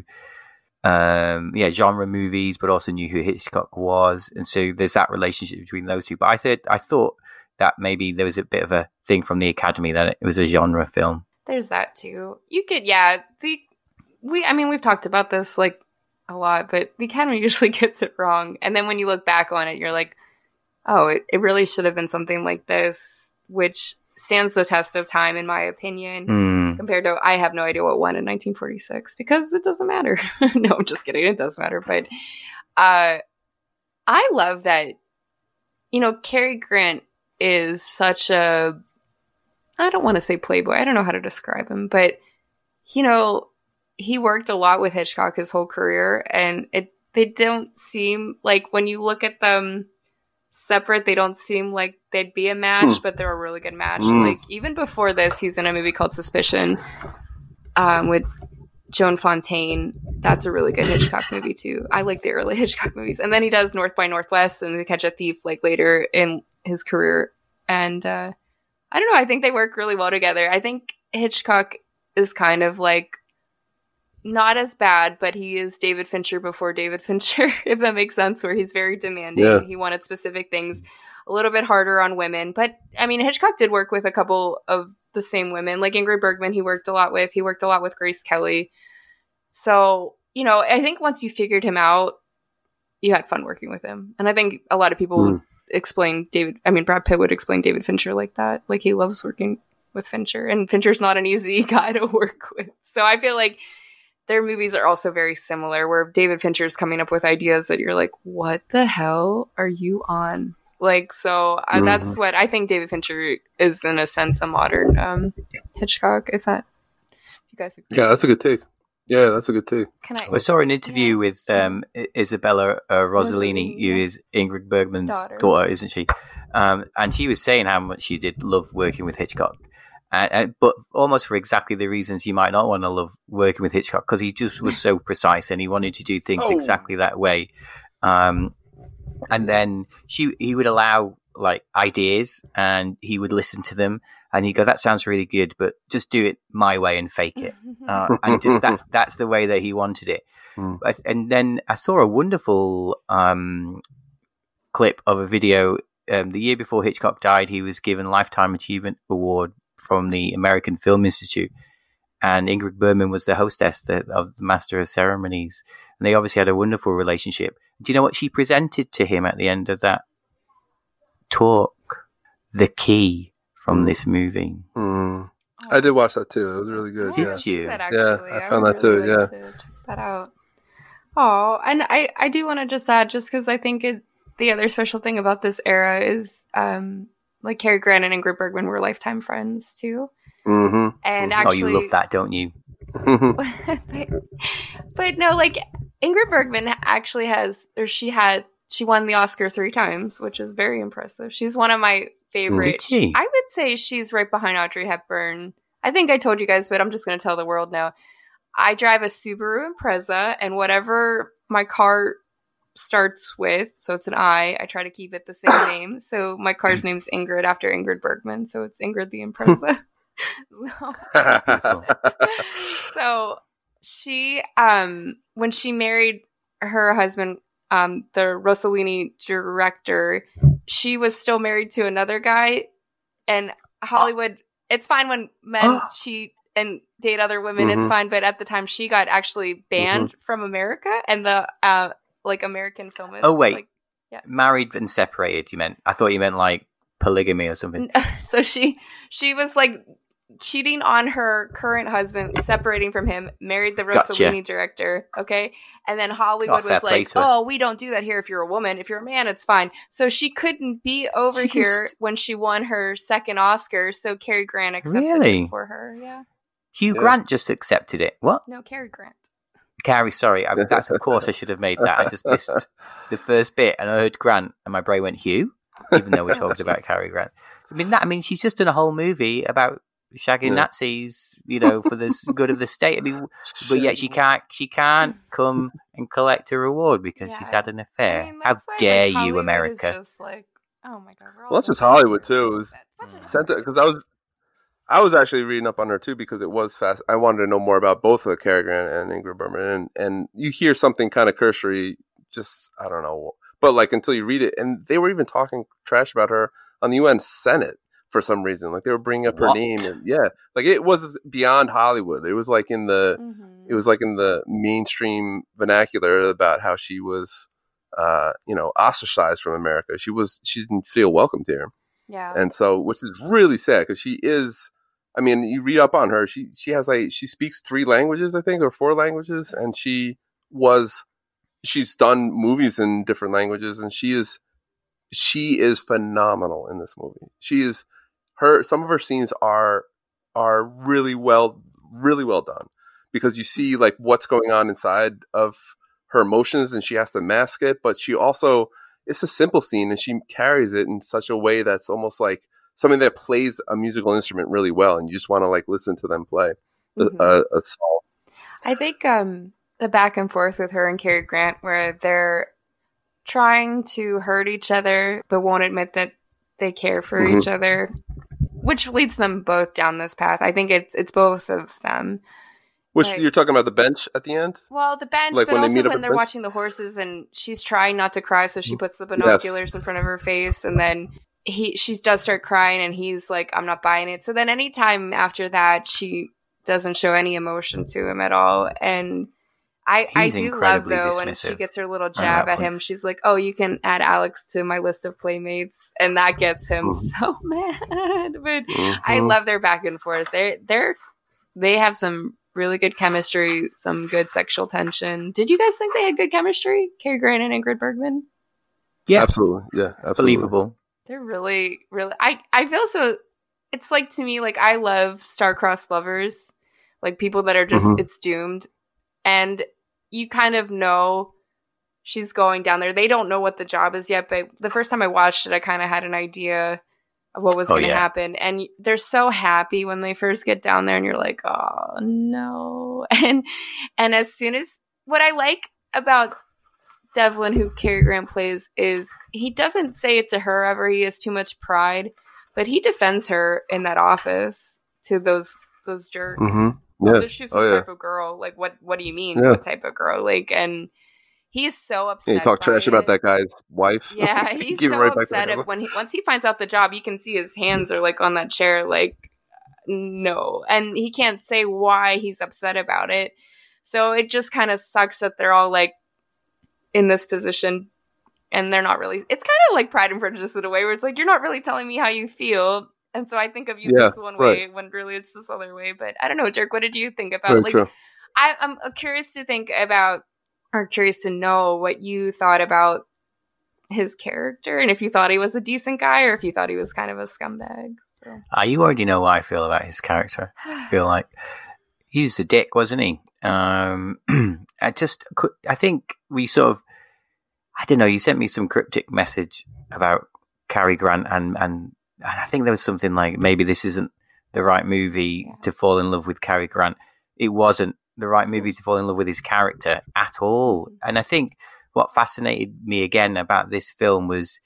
um yeah, genre movies, but also knew who Hitchcock was. And so there's that relationship between those two. But I thought I thought that maybe there was a bit of a thing from the Academy that it was a genre film. There's that too. You could yeah, the we I mean we've talked about this like a lot, but the Academy usually gets it wrong. And then when you look back on it, you're like, oh, it, it really should have been something like this, which stands the test of time, in my opinion, mm. compared to, I have no idea what won in nineteen forty-six, because it doesn't matter. No, I'm just kidding. It does matter. But uh, I love that, you know, Cary Grant is such a, I don't want to say playboy. I don't know how to describe him. But, you know, he worked a lot with Hitchcock his whole career. And it they don't seem like, when you look at them separate, they don't seem like they'd be a match, but they're a really good match. Mm. Like, even before this, he's in a movie called Suspicion um, with Joan Fontaine. That's a really good Hitchcock movie too. I like the early Hitchcock movies. And then he does North by Northwest and To Catch a Thief like later in his career. And uh, I don't know, I think they work really well together. I think Hitchcock is kind of like not as bad, but he is David Fincher before David Fincher, if that makes sense, where he's very demanding. Yeah. He wanted specific things, a little bit harder on women. But, I mean, Hitchcock did work with a couple of the same women. Like Ingrid Bergman, he worked a lot with. He worked a lot with Grace Kelly. So, you know, I think once you figured him out, you had fun working with him. And I think a lot of people mm. would explain David, I mean, Brad Pitt would explain David Fincher like that. Like, he loves working with Fincher. And Fincher's not an easy guy to work with. So I feel like their movies are also very similar, where David Fincher's coming up with ideas that you're like, what the hell are you on? Like, so uh, mm-hmm. that's what I think David Fincher is, in a sense, a modern um, Hitchcock. Is that, you guys agree? Yeah, that's a good take. Yeah, that's a good take. Can I? I saw an interview Yeah. with um, I- Isabella uh, Rossellini, Rossellini, who yeah. is Ingrid Bergman's Daughter. daughter, isn't she? Um, and she was saying how much she did love working with Hitchcock. And, and, but almost for exactly the reasons you might not want to love working with Hitchcock, because he just was so precise and he wanted to do things Oh. exactly that way. Um, and then she he would allow like ideas and he would listen to them and he'd go, that sounds really good, but just do it my way and fake it. Uh, and just that's that's the way that he wanted it. Mm. But, and then I saw a wonderful um, clip of a video. Um, the year before Hitchcock died, he was given Lifetime Achievement Award from the American Film Institute, and Ingrid Bergman was the hostess the, of the Master of Ceremonies, and they obviously had a wonderful relationship. Do you know what she presented to him at the end of that talk? The key from Mm. this movie. Mm. I did watch that too. It was really good. I Yeah. wanna see you? that, Yeah, actually. I found would that too, really like to check that out. Oh, and I, I do want to just add, just because I think it, the other special thing about this era is, um, like Cary Grant and Ingrid Bergman were lifetime friends too, Mm-hmm. and Mhm. actually, Oh, you love that, don't you? but, but no, like Ingrid Bergman actually has, or she had, she won the Oscar three times, which is very impressive. She's one of my favorite. Did she? I would say she's right behind Audrey Hepburn. I think I told you guys, but I'm just going to tell the world now. I drive a Subaru Impreza, and whatever my car starts with, so it's an I, I try to keep it the same name. So my car's name's Ingrid after Ingrid Bergman, so it's Ingrid the Impreza. so, so she, um, when she married her husband, um, the Rossellini director, she was still married to another guy, and Hollywood. It's fine when men cheat and date other women. Mhm. It's fine, but at the time, she got actually banned from America and the uh, like American film. Oh, wait. Like, Married and separated, you meant? I thought you meant like polygamy or something. so she she was like cheating on her current husband, separating from him, married the Gotcha. Rossellini director, okay? And then Hollywood Oh, fair was play like, to her. oh, we don't do that here if you're a woman. If you're a man, it's fine. So she couldn't be over She here just- when she won her second Oscar, so Cary Grant accepted Really? it for her. Yeah. Hugh Yeah. Grant just accepted it. What? No, Cary Grant. Carrie, sorry. I, that's of course I should have made that. I just missed the first bit and I heard Grant and my brain went Hugh, even though we talked about Cary Grant. I mean, that. I mean, she's just done a whole movie about shagging Yeah. Nazis, you know, for the s- good of the state. I mean, but yet she can't. She can't come and collect a reward because Yeah. she's had an affair. I mean, How that's why, dare like, you, Hollywood America? Is just like, oh my god, we're all Well, that's just so Hollywood, stupid. too. It was Bunch of Sent it because I was, I was actually reading up on her too because it was fast. I wanted to know more about both of Cary Grant and Ingrid Bergman, and and you hear something kind of cursory, just I don't know, but like until you read it, and they were even talking trash about her on the U N Senate for some reason. Like they were bringing up her What? name, and yeah, like it was beyond Hollywood. It was like in the, Mhm. it was like in the mainstream vernacular about how she was, uh, you know, ostracized from America. She was, she didn't feel welcomed here. Yeah. And so, which is really sad because she is, I mean, you read up on her, she, she has like, she speaks three languages, I think, or four languages. And she was, she's done movies in different languages and she is, she is phenomenal in this movie. She is, her, some of her scenes are, are really well, really well done because you see like what's going on inside of her emotions and she has to mask it, but she also, it's a simple scene and she carries it in such a way that's almost like something that plays a musical instrument really well and you just want to like listen to them play Mhm. a, a song. I think um, the back and forth with her and Cary Grant, where they're trying to hurt each other but won't admit that they care for Mhm. each other, which leads them both down this path. I think it's it's both of them. Which Like- you're talking about the bench at the end? Well, the bench, Like but when they also meet up when at they're bench? watching the horses and she's trying not to cry, so she puts the binoculars in front of her face, and then he she does start crying, and he's like, "I'm not buying it." So then, anytime after that, she doesn't show any emotion to him at all, and I I He's do love incredibly though when she dismissive gets her little jab that at point. him. She's like, "Oh, you can add Alex to my list of playmates," and that gets him Mhm. so mad. But I Mhm. love their back and forth. They they're they have some really good chemistry, some good sexual tension. Did you guys think they had good chemistry, Cary Grant and Ingrid Bergman? Yeah, Absolutely. Yeah, absolutely. believable. They're really, really. I I feel so. It's like to me, like I love star-crossed lovers, like people that are just Mhm. it's doomed. and you kind of know she's going down there. They don't know what the job is yet, but the first time I watched it, I kind of had an idea of what was Oh, going to yeah. happen. And they're so happy when they first get down there, and you're like, oh no. And and as soon as what I like about Devlin, who Cary Grant plays, is he doesn't say it to her ever. He has too much pride, but he defends her in that office to those those jerks. Mm-hmm. Oh, Yeah. she's this Oh, yeah. type of girl. Like, what? What do you mean? Yeah. What type of girl? Like, and he's so upset. Yeah, you talk by trash it. about that guy's wife. Yeah, he's Give it so right back to upset him. at when he once he finds out the job, you can see his hands are like on that chair, like no, and he can't say why he's upset about it. So it just kind of sucks that they're all like in this position, and they're not really. It's kind of like Pride and Prejudice in a way, where it's like you're not really telling me how you feel, and so I think of you Yeah, this one way right. when really it's this other way. But I don't know, Dirk. What did you think about Very like? true. I, I'm uh, curious to think about, or curious to know what you thought about his character, and if you thought he was a decent guy, or if you thought he was kind of a scumbag. So Ah, you already know what I feel about his character. I feel like he was a dick, wasn't he? Um, I just, cou- I think we sort of, I don't know. You sent me some cryptic message about Cary Grant, and and, and I think there was something like maybe this isn't the right movie to fall in love with Cary Grant. It wasn't the right movie to fall in love with his character at all. And I think what fascinated me again about this film was,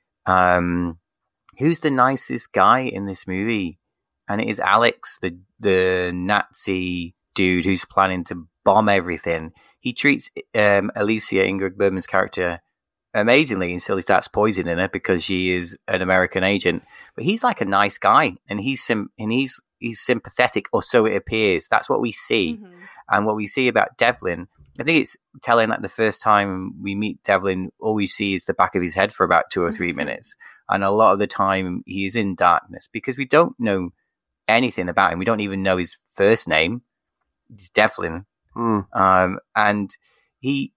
um, who's the nicest guy in this movie? And it is Alex, the the Nazi dude who's planning to bomb everything. He treats um, Alicia, Ingrid Bergman's character, amazingly until he starts poisoning her because she is an American agent. But he's like a nice guy, and he's sim- and he's he's sympathetic, or so it appears. That's what we see. mm-hmm. And what we see about Devlin, I think it's telling that the first time we meet Devlin, all we see is the back of his head for about two or three minutes. And a lot of the time he is in darkness because we don't know anything about him. We don't even know his first name. It's Devlin. Mm. Um, and he,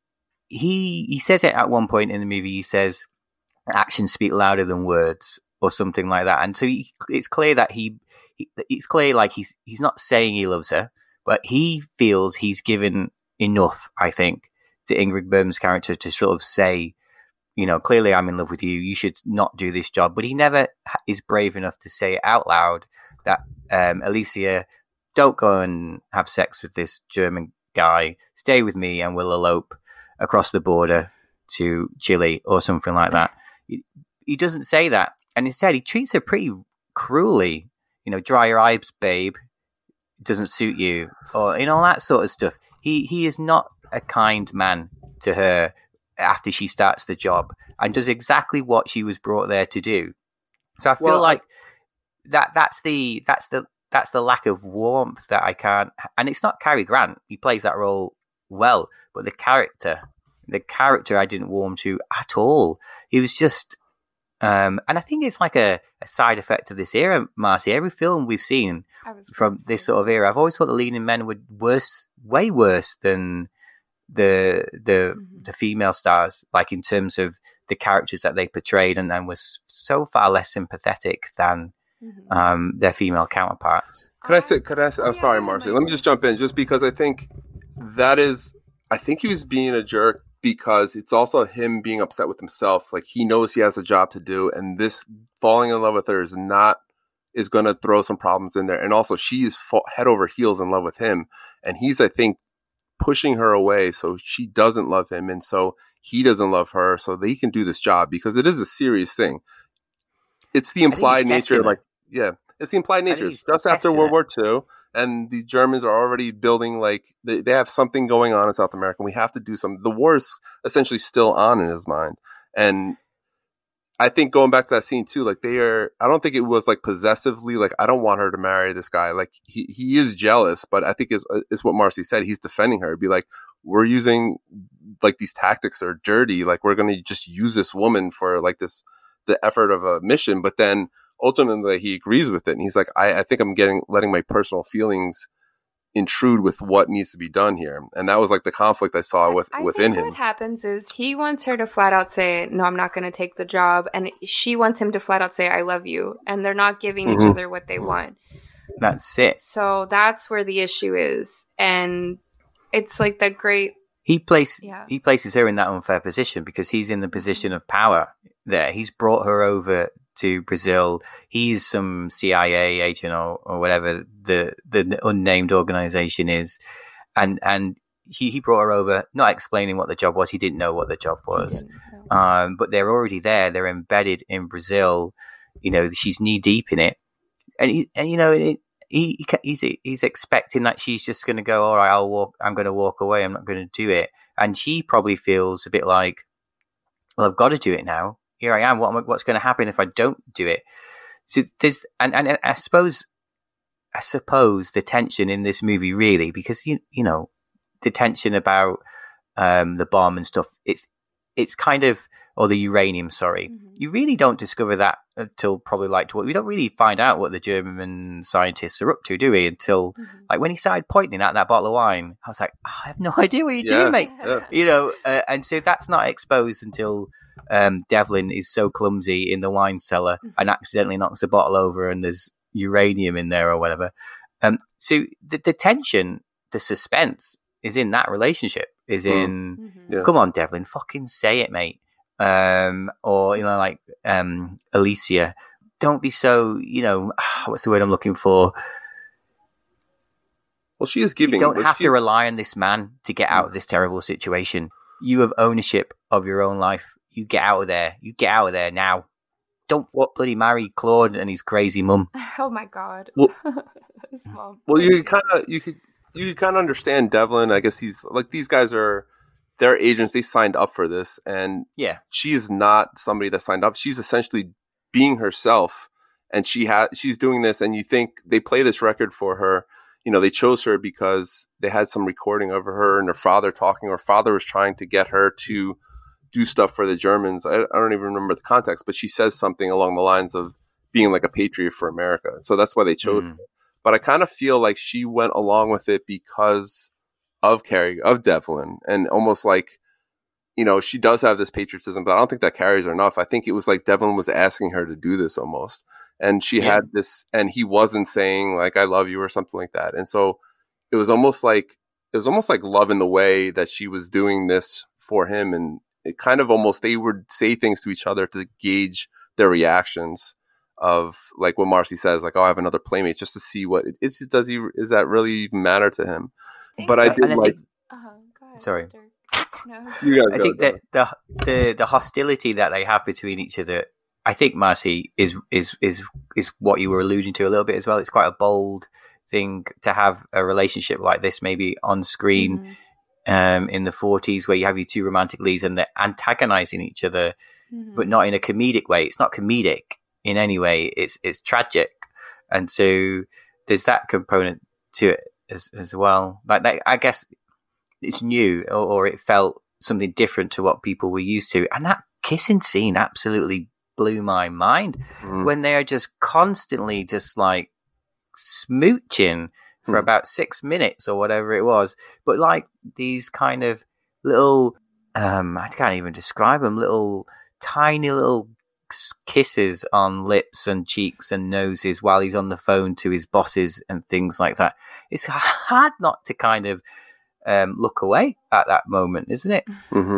he, he says it at one point in the movie. He says, actions speak louder than words, or something like that. And so he, it's clear that he, he, it's clear like he's, he's not saying he loves her, but he feels he's given enough, I think, to Ingrid Bergman's character to sort of say, you know, clearly I'm in love with you. You should not do this job. But he never is brave enough to say it out loud that, um, Alicia, don't go and have sex with this German guy. Stay with me and we'll elope across the border to Chile or something like that. He, he doesn't say that. And instead, he treats her pretty cruelly. You know, dry your eyes, babe. Doesn't suit you, or you know, that sort of stuff. He he is not a kind man to her after she starts the job, and does exactly what she was brought there to do. So I feel Well, like that that's the that's the that's the lack of warmth that I can't. And it's not Cary Grant; he plays that role well, but the character, the character, I didn't warm to at all. He was just. Um, and I think it's like a, a side effect of this era, Marcy. Every film we've seen from this sort of era, I've always thought the leading men were worse, way worse than the the mm-hmm. the female stars, like in terms of the characters that they portrayed, and then was so far less sympathetic than mm-hmm. um, their female counterparts. Could I say? Could I? Say, I'm sorry, Marcy. Let me just jump in, just because I think that is. I think he was being a jerk. Because it's also him being upset with himself. Like, he knows he has a job to do, and this falling in love with her is not, is going to throw some problems in there. And also, she is fo- head over heels in love with him. And he's, I think, pushing her away so she doesn't love him. And so he doesn't love her, so they can do this job, because it is a serious thing. It's the implied nature. Like, yeah, it's the implied nature. Just after World War Two. And the Germans are already building, like, they, they have something going on in South America. And we have to do something. The war is essentially still on in his mind. And I think going back to that scene too, like they are, I don't think it was like possessively, like, I don't want her to marry this guy. Like he, he is jealous, but I think is, is what Marcy said. He's defending her. It'd be like, we're using like these tactics that are dirty. Like we're going to just use this woman for like this, the effort of a mission. But then ultimately he agrees with it. And he's like, I, I think I'm getting, letting my personal feelings intrude with what needs to be done here. And that was like the conflict I saw with, I within think him. What happens is he wants her to flat out say, no, I'm not going to take the job. And she wants him to flat out say, I love you. And they're not giving mm-hmm. each other what they want. That's it. So that's where the issue is. And it's like the great. He place Yeah. he places her in that unfair position because he's in the position of power there. He's brought her over to Brazil. He's some C I A agent or, or whatever the the unnamed organization is, and and he, he brought her over, not explaining what the job was. He didn't know what the job was, um, but they're already there. They're embedded in Brazil. You know, she's knee deep in it, and he, and you know it. He, he's he's expecting that she's just going to go, all right, I'll walk. I'm going to walk away. I'm not going to do it. And she probably feels a bit like, well, I've got to do it now. Here I am. What am I, what's going to happen if I don't do it? So there's and, and I suppose I suppose the tension in this movie really, because you you know the tension about um, the bomb and stuff. It's it's kind of or the uranium. Sorry, mm-hmm. You really don't discover that until probably like we don't really find out what the German scientists are up to, do we? Until mm-hmm. like when he started pointing at that bottle of wine, I was like, oh, I have no idea what you're yeah, doing, mate. Yeah. You know, uh, and so that's not exposed until um, Devlin is so clumsy in the wine cellar mm-hmm. and accidentally knocks a bottle over, and there's uranium in there or whatever. Um, so the, the tension, the suspense is in that relationship. Is in, mm-hmm. yeah. Come on, Devlin, fucking say it, mate. Um, or, you know, like, um, Alicia, don't be so, you know, what's the word I'm looking for? Well, she is giving. You don't have she... to rely on this man to get out of this terrible situation. You have ownership of your own life. You get out of there. You get out of there now. Don't well, bloody marry Claude and his crazy mum. Oh my God. Well, his mom. Well, you kind of, you could, you kind of understand Devlin. I guess he's like, these guys are, they're agents. They signed up for this, and yeah, she is not somebody that signed up. She's essentially being herself, and she had she's doing this. And you think they play this record for her? You know, they chose her because they had some recording of her and her father talking. Her father was trying to get her to do stuff for the Germans. I, I don't even remember the context, but she says something along the lines of being like a patriot for America. So that's why they chose mm. her. But I kind of feel like she went along with it because of Carrie, of Devlin, and almost like, you know, she does have this patriotism, but I don't think that carries her enough. I think it was like Devlin was asking her to do this almost. And she yeah. had this, and he wasn't saying like, I love you or something like that. And so it was almost like, it was almost like love in the way that she was doing this for him. And it kind of almost, they would say things to each other to gauge their reactions of like what Marcy says, like, oh, I have another playmate, just to see what it is. Does he, does that really even matter to him? But I did I like. Think, uh-huh, go ahead, sorry, no. you guys I go, think that the, the the hostility that they have between each other, I think, Marcy, is is is is what you were alluding to a little bit as well. It's quite a bold thing to have a relationship like this, maybe on screen, mm-hmm. um, in the forties, where you have your two romantic leads and they're antagonizing each other, mm-hmm. but not in a comedic way. It's not comedic in any way. It's it's tragic, and so there's that component to it. As, as well, like that, I guess it's new, or, or it felt something different to what people were used to. And that kissing scene absolutely blew my mind mm. when they are just constantly just like smooching for mm. about six minutes or whatever it was. But like these kind of little, um, I can't even describe them, little tiny little kisses on lips and cheeks and noses while he's on the phone to his bosses and things like that. It's hard not to kind of um, look away at that moment, isn't it? Mm-hmm.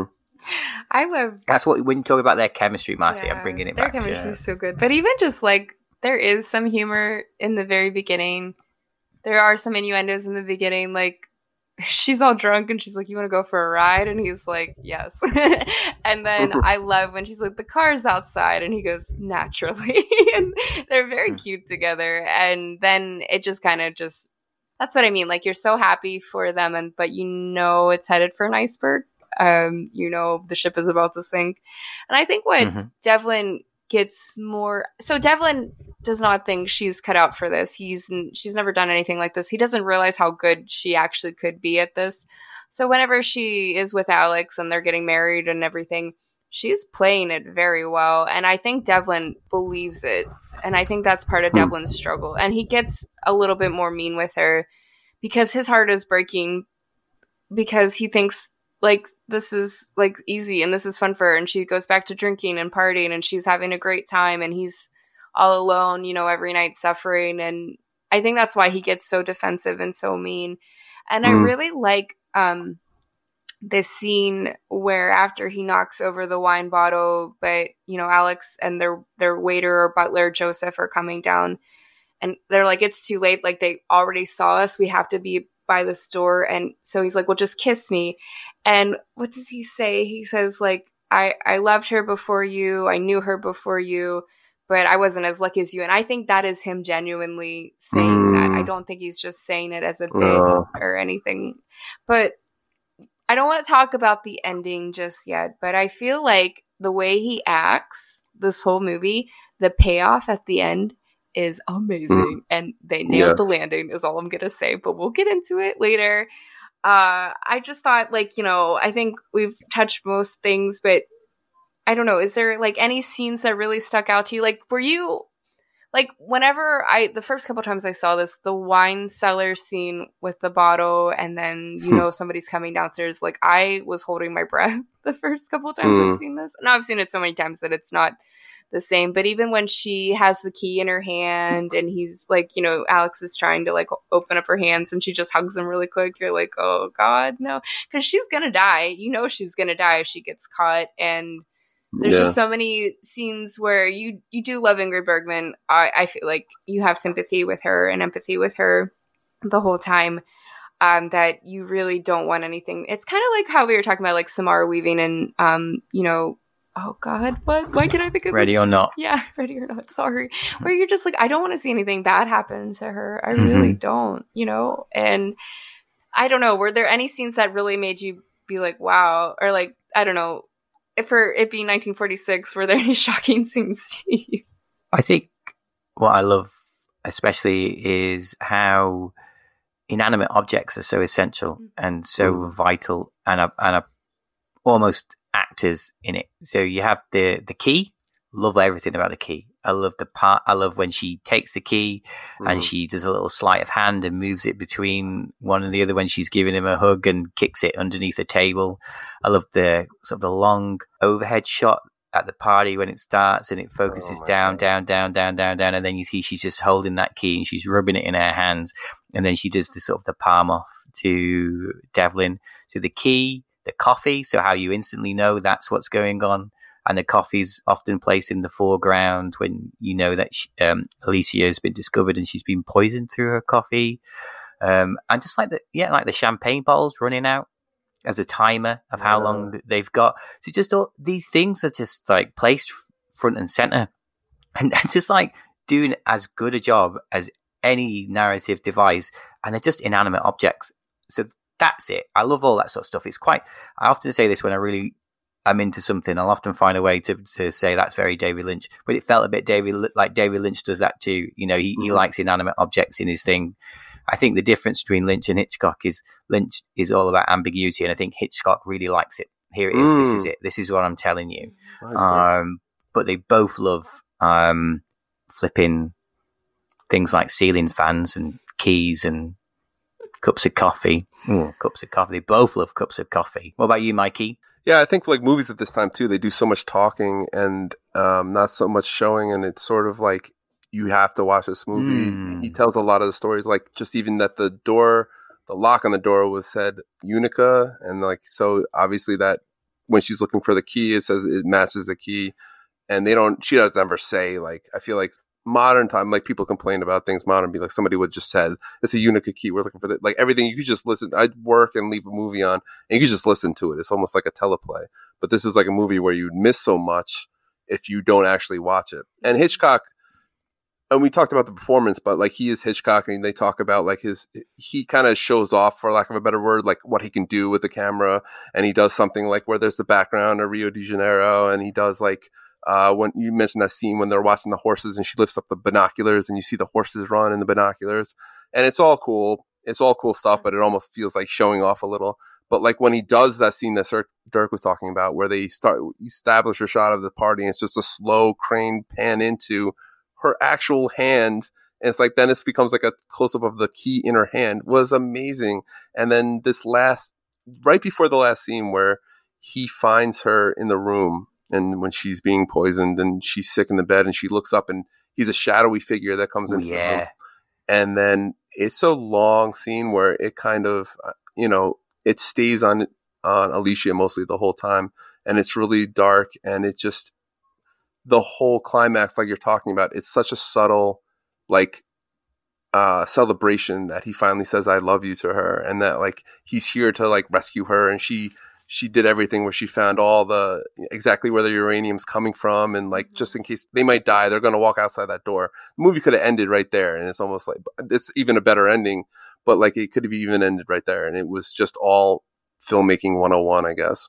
I love that's what when you talk about their chemistry, Marcy. Yeah, I'm bringing it their back. Their chemistry to, is so good, but even just like there is some humor in the very beginning. There are some innuendos in the beginning, like. She's all drunk and she's like, you want to go for a ride? And he's like, yes. And then I love when she's like, the car's outside. And he goes, naturally. And they're very mm. cute together. And then it just kind of just, that's what I mean. Like, you're so happy for them, and but you know it's headed for an iceberg. Um, you know the ship is about to sink. And I think what mm-hmm. Devlin gets more... So Devlin does not think she's cut out for this. He's she's never done anything like this. He doesn't realize how good she actually could be at this. So whenever she is with Alex and they're getting married and everything, she's playing it very well. And I think Devlin believes it. And I think that's part of Devlin's struggle. And he gets a little bit more mean with her because his heart is breaking because he thinks like this is like easy and this is fun for her. And she goes back to drinking and partying and she's having a great time and he's all alone, you know, every night suffering. And I think that's why he gets so defensive and so mean. And mm. I really like um, this scene where after he knocks over the wine bottle, but you know, Alex and their their waiter or butler Joseph are coming down, and they're like, it's too late. Like they already saw us. We have to be by this door. And so he's like, well, just kiss me. And what does he say? He says like, I, I loved her before you. I knew her before you, but I wasn't as lucky as you. And I think that is him genuinely saying mm. that. I don't think he's just saying it as a bit uh. or anything. But I don't want to talk about the ending just yet, but I feel like the way he acts this whole movie, the payoff at the end is amazing. Mm. And they nailed yes. the landing is all I'm going to say, but we'll get into it later. Uh, I just thought like, you know, I think we've touched most things, but I don't know. Is there like any scenes that really stuck out to you? Like, were you like, whenever I, the first couple times I saw this, the wine cellar scene with the bottle and then, you know, somebody's coming downstairs, like I was holding my breath the first couple times mm. I've seen this. Now I've seen it so many times that it's not the same. But even when she has the key in her hand and he's like, you know, Alex is trying to like open up her hands and she just hugs him really quick. You're like, oh God, no. Because she's going to die. You know, she's going to die if she gets caught. And there's yeah. just so many scenes where you, you do love Ingrid Bergman. I, I feel like you have sympathy with her and empathy with her the whole time, um, that you really don't want anything. It's kind of like how we were talking about like Samara Weaving and, um, you know, oh God, what? Why can I think of Ready it? or Not? Yeah, Ready or Not. Sorry. Where you're just like, I don't want to see anything bad happen to her. I really mm-hmm. don't, you know? And I don't know. Were there any scenes that really made you be like, wow? Or like, I don't know. If for it being nineteen forty-six, were there any shocking scenes to you? I think what I love especially is how inanimate objects are so essential mm-hmm. and so mm-hmm. vital and are, and are almost actors in it. So you have the the key. Love everything about the key. I love the part. I love when she takes the key mm. and she does a little sleight of hand and moves it between one and the other when she's giving him a hug and kicks it underneath the table. I love the sort of the long overhead shot at the party when it starts and it focuses oh down, down, down, down, down, down, and then you see she's just holding that key and she's rubbing it in her hands, and then she does the sort of the palm off to Devlin. So the key, the coffee, so how you instantly know that's what's going on. And the coffee's often placed in the foreground when you know that she, um, Alicia has been discovered and she's been poisoned through her coffee. Um, and just like the yeah, like the champagne bottles running out as a timer of how yeah. long they've got. So just all these things are just like placed front and center, and they're just like doing as good a job as any narrative device. And they're just inanimate objects. So that's it. I love all that sort of stuff. It's quite. I often say this when I really. I'm into something, I'll often find a way to, to say that's very David Lynch, but it felt a bit David like David Lynch does that too. You know, he, mm-hmm. he likes inanimate objects in his thing. I think the difference between Lynch and Hitchcock is Lynch is all about ambiguity, and I think Hitchcock really likes it. Here it is. Mm. This is it. This is what I'm telling you. Um, but they both love um, flipping things like ceiling fans and keys and cups of coffee. Ooh, cups of coffee. They both love cups of coffee. What about you, Mikey? Yeah, I think like movies at this time too, they do so much talking and um, not so much showing, and it's sort of like you have to watch this movie. Mm. He tells a lot of the stories, like just even that the door, the lock on the door was said Unica, and like so obviously that when she's looking for the key, it says it matches the key, and they don't. She doesn't ever say like. I feel like modern time, like people complain about things modern, be like somebody would just said it's a Unica key, we're looking for that, like everything you could just listen. I'd work and leave a movie on and you could just listen to it. It's almost like a teleplay, but this is like a movie where you'd miss so much if you don't actually watch it. And Hitchcock, and we talked about the performance, but like he is Hitchcock, and they talk about like his, he kind of shows off, for lack of a better word, like what he can do with the camera. And he does something like where there's the background of Rio de Janeiro, and he does like Uh, when you mentioned that scene when they're watching the horses and she lifts up the binoculars and you see the horses run in the binoculars, and it's all cool. It's all cool stuff, but it almost feels like showing off a little. But like when he does that scene that Sir Dirk was talking about, where they start establish a shot of the party and it's just a slow crane pan into her actual hand. And it's like, then it becomes like a close up of the key in her hand, was amazing. And then this last, right before the last scene where he finds her in the room, and when she's being poisoned and she's sick in the bed and she looks up and he's a shadowy figure that comes into yeah. the room. And then it's a long scene where it kind of, you know, it stays on on Alicia mostly the whole time, and it's really dark, and it just the whole climax, like you're talking about, it's such a subtle, like, uh, celebration that he finally says "I love you" to her, and that like he's here to like rescue her, and she she did everything where she found all the exactly where the uranium's coming from, and like just in case they might die, they're going to walk outside that door. The movie could have ended right there, and it's almost like it's even a better ending, but like it could have even ended right there, and it was just all filmmaking one oh one, I guess.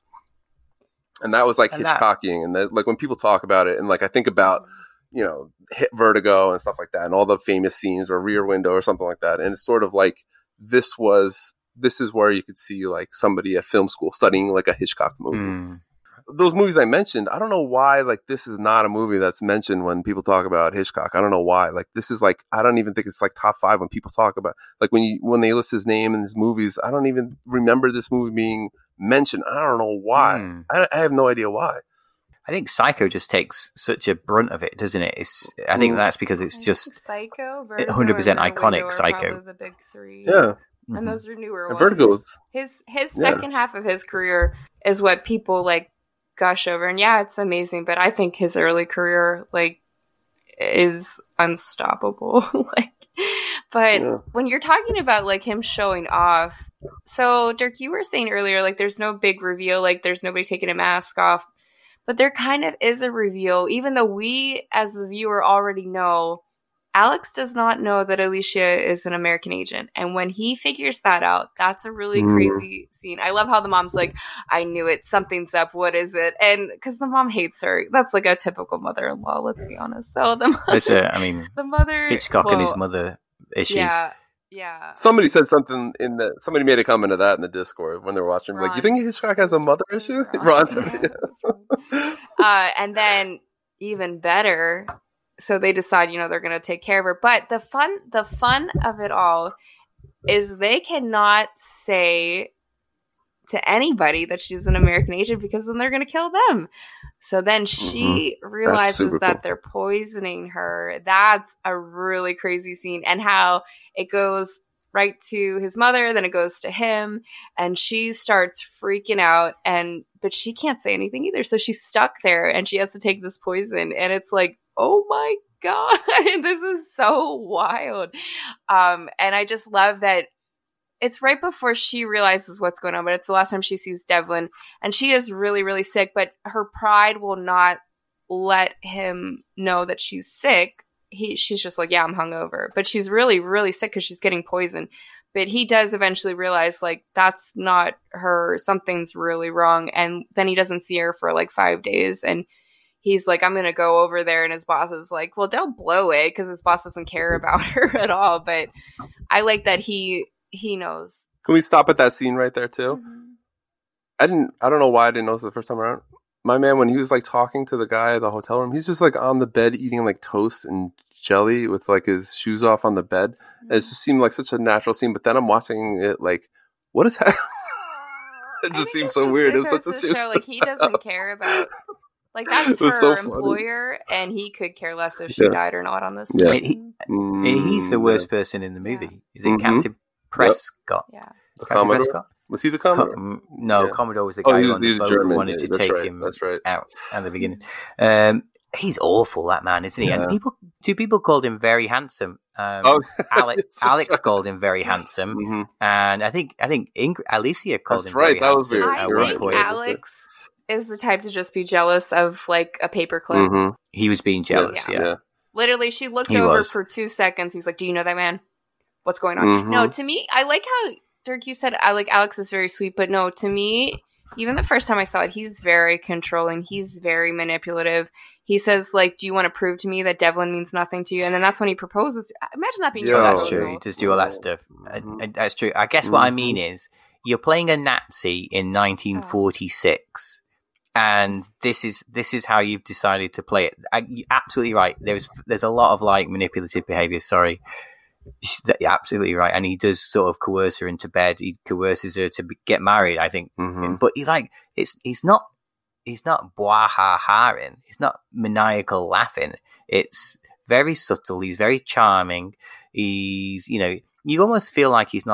And that was like and Hitchcocking, that- and that, like when people talk about it, and like I think about, you know, Hit Vertigo and stuff like that, and all the famous scenes, or Rear Window or something like that, and it's sort of like this was this is where you could see like somebody at film school studying like a Hitchcock movie. Mm. Those movies I mentioned, I don't know why like this is not a movie that's mentioned when people talk about Hitchcock. I don't know why. Like this is like I don't even think it's like top five when people talk about like when you when they list his name in his movies. I don't even remember this movie being mentioned. I don't know why. Mm. I, I have no idea why. I think Psycho just takes such a brunt of it, doesn't it? It's. I think mm. that's because it's just Psycho, one hundred percent iconic. Psycho. The big three. Yeah. And mm-hmm. those are newer ones. Vertigo's. His his second yeah. half of his career is what people like gush over, and yeah, it's amazing. But I think his early career like is unstoppable. like, but yeah. when you're talking about like him showing off, so Dirk, you were saying earlier like there's no big reveal, like there's nobody taking a mask off, but there kind of is a reveal, even though we as the viewer already know. Alex does not know that Alicia is an American agent. And when he figures that out, that's a really mm. crazy scene. I love how the mom's like, I knew it. Something's up. What is it? And because the mom hates her. That's like a typical mother-in-law, let's be honest. So the mother, a, I mean, the mother, Hitchcock well, and his mother issues. Yeah. Yeah. Somebody said something in the, somebody made a comment of that in the Discord when they were watching. Ron, like, you think Hitchcock has a mother issue? Ron, Ron said, yeah. uh, and then even better, so they decide, you know, they're going to take care of her. But the fun, the fun of it all is they cannot say to anybody that she's an American agent because then they're going to kill them. So then she mm-hmm. realizes that cool. they're poisoning her. That's a really crazy scene. And how it goes right to his mother, then it goes to him, and she starts freaking out, and but she can't say anything either. So she's stuck there and she has to take this poison. And it's like, oh my God, this is so wild. Um, and I just love that it's right before she realizes what's going on, but it's the last time she sees Devlin, and she is really, really sick, but her pride will not let him know that she's sick. He, she's just like, yeah, I'm hungover, but she's really, really sick because she's getting poisoned. But he does eventually realize, like, that's not her. Something's really wrong. And then he doesn't see her for like five days. And he's like, I'm going to go over there. And his boss is like, well, don't blow it, because his boss doesn't care about her at all. But I like that he he knows. Can we stop at that scene right there, too? Mm-hmm. I didn't, I don't know why I didn't notice it the first time around. My man, when he was like talking to the guy at the hotel room, he's just like on the bed eating like toast and jelly with like his shoes off on the bed. Mm-hmm. It just seemed like such a natural scene. But then I'm watching it like, what is that? It just seems so weird. It's such a show. Like, he doesn't care about, like, that's her so employer, and he could care less if she yeah. died or not on this. Yeah. I mean, he, mm-hmm. He's the worst yeah. person in the movie. Yeah. Is it mm-hmm. Captain Prescott? Yep. Yeah. The Captain Prescott? Was he the Commodore? Com- no, yeah. Commodore was the guy oh, who on the boat who wanted to That's take right. him That's right. out at the beginning. Um, he's awful, that man, isn't he? Yeah. And people, two people called him very handsome. Um, oh, Alex, Alex called him very handsome, mm-hmm. and I think I think Ing- Alicia called That's him right. very that handsome. Was weird. I You're think right. Alex is the type to just be jealous of like a paperclip. Mm-hmm. He was being jealous. Yeah. yeah. yeah. Literally, she looked he over was. for two seconds. He's like, "Do you know that man? What's going on?" Mm-hmm. No, to me, I like how Dirk, you said I like Alex is very sweet, but no, to me, even the first time I saw it, he's very controlling. He's very manipulative. He says, like, do you want to prove to me that Devlin means nothing to you? And then that's when he proposes. Imagine that being yeah, your that's proposal. true. He does do all that stuff. Mm-hmm. I, I, that's true. I guess mm-hmm. what I mean is, you're playing a Nazi in nineteen forty-six, oh. and this is this is how you've decided to play it. I, you're absolutely right. There's there's a lot of like manipulative behavior. Sorry. You're absolutely right, and he does sort of coerce her into bed. He coerces her to be, get married, I think. Mm-hmm. But he like it's he's not he's not blah ha haing. He's not maniacal laughing. It's very subtle. He's very charming. He's you know you almost feel like he's not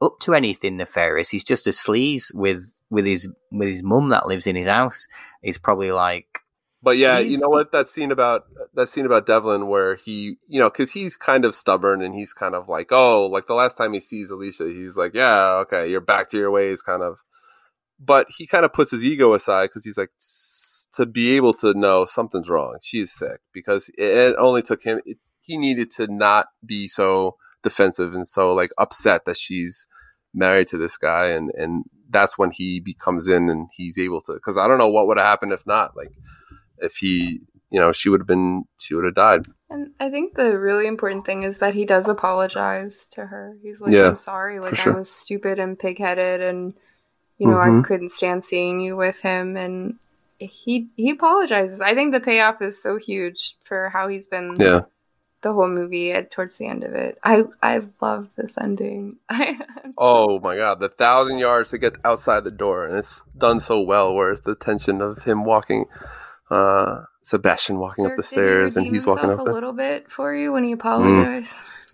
up to anything nefarious. He's just a sleaze with with his with his mum that lives in his house. He's probably like. But yeah, you know what? That scene about that scene about Devlin where he, you know, because he's kind of stubborn and he's kind of like, oh, like the last time he sees Alicia, he's like, yeah, okay, you're back to your ways, kind of. But he kind of puts his ego aside because he's like, to be able to know something's wrong. She's sick because it only took him. It, he needed to not be so defensive and so like upset that she's married to this guy, and and that's when he becomes in and he's able to. Because I don't know what would have happened if not. Like. If he, you know, she would have been, she would have died. And I think the really important thing is that he does apologize to her. He's like, yeah, I'm sorry. Like, sure. I was stupid and pig-headed and, you know, mm-hmm. I couldn't stand seeing you with him. And he he apologizes. I think the payoff is so huge for how he's been yeah. the whole movie at, towards the end of it. I, I love this ending. I, so oh, my God. The thousand yards to get outside the door. And it's done so well, where it's the tension of him walking... Uh, Sebastian walking Dirk, up the stairs and he's walking up a there. little bit for you when he apologized. Mm.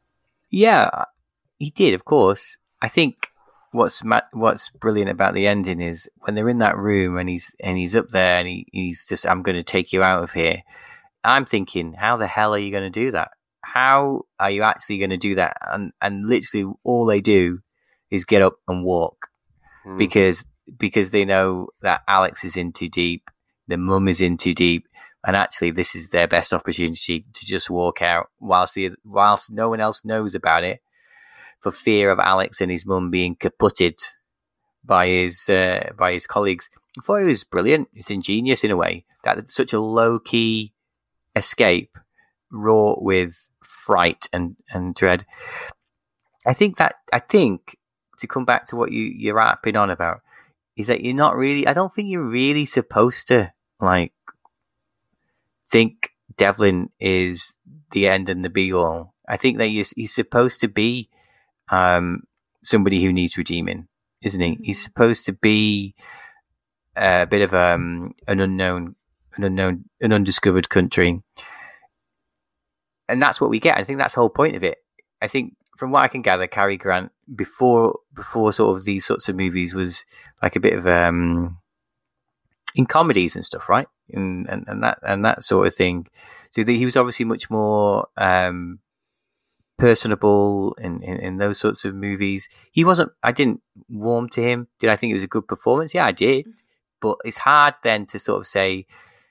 Yeah, he did, of course. I think what's ma- what's brilliant about the ending is when they're in that room and he's and he's up there and he, he's just, I'm going to take you out of here. I'm thinking, how the hell are you going to do that? How are you actually going to do that? And and literally all they do is get up and walk mm. because because they know that Alex is in too deep. The mum is in too deep, and actually, this is their best opportunity to just walk out whilst the whilst no one else knows about it, for fear of Alex and his mum being kaputted by his uh, by his colleagues. I thought it was brilliant. It's ingenious in a way that it's such a low key escape, wrought with fright and, and dread. I think that I think to come back to what you you're rapping on about is that you're not really. I don't think you're really supposed to. Like, think Devlin is the end and the be all. I think that he's, he's supposed to be um, somebody who needs redeeming, isn't he? Mm-hmm. He's supposed to be a bit of um, an unknown, an unknown, an undiscovered country, and that's what we get. I think that's the whole point of it. I think, from what I can gather, Cary Grant before before sort of these sorts of movies was like a bit of um. in comedies and stuff, right? And, and and that and that sort of thing. So the, he was obviously much more um, personable in, in, in those sorts of movies. He wasn't. I didn't warm to him. Did I think it was a good performance? Yeah, I did. But it's hard then to sort of say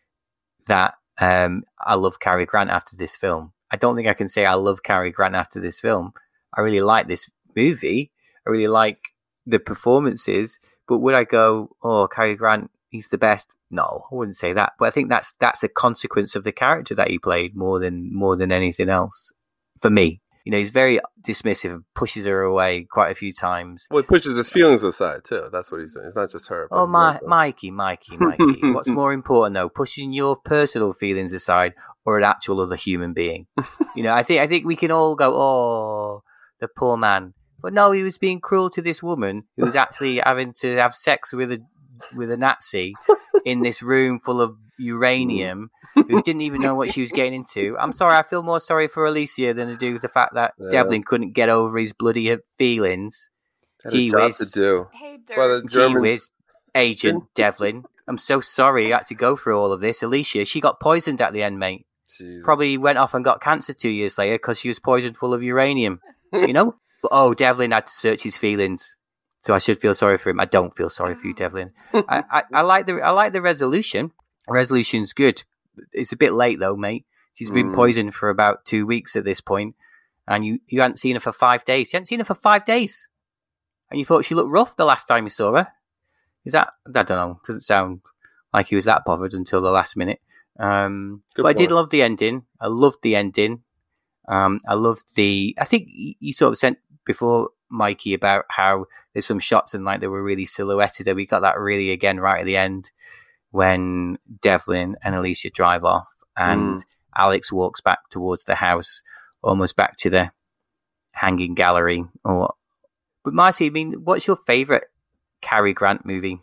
that um, I love Cary Grant after this film. I don't think I can say I love Cary Grant after this film. I really like this movie. I really like the performances. But would I go, oh, Cary Grant, he's the best? No, I wouldn't say that. But I think that's that's a consequence of the character that he played more than more than anything else. For me, you know, he's very dismissive and pushes her away quite a few times. Well, he pushes his feelings aside too. That's what he's doing. It's not just her. Oh, my, Mikey, Mikey, Mikey. What's more important though, pushing your personal feelings aside or an actual other human being? You know, I think I think we can all go, oh, the poor man. But no, he was being cruel to this woman who was actually having to have sex with a with a Nazi in this room full of uranium, who didn't even know what she was getting into. I'm sorry, I feel more sorry for Alicia than I do with the fact that yeah. Devlin couldn't get over his bloody feelings. Had a job to do. Hey, Dirk. German... Gee whiz, Agent Devlin. I'm so sorry you had to go through all of this. Alicia, she got poisoned at the end, mate. Jeez. Probably went off and got cancer two years later because she was poisoned full of uranium. You know? But, oh, Devlin had to search his feelings. So I should feel sorry for him. I don't feel sorry for you, Devlin. I, I, I like the I like the resolution. The resolution's good. It's a bit late though, mate. She's been mm. poisoned for about two weeks at this point, and you, you hadn't seen her for five days. You hadn't seen her for five days, and you thought she looked rough the last time you saw her. Is that? I don't know. Doesn't sound like he was that bothered until the last minute. Um, but point. I did love the ending. I loved the ending. Um, I loved the. I think you sort of sent before, Mikey, about how there's some shots and like they were really silhouetted. And we got that really again right at the end when Devlin and Alicia drive off and mm. Alex walks back towards the house, almost back to the hanging gallery. Or, but Marcy, I mean, what's your favorite Cary Grant movie?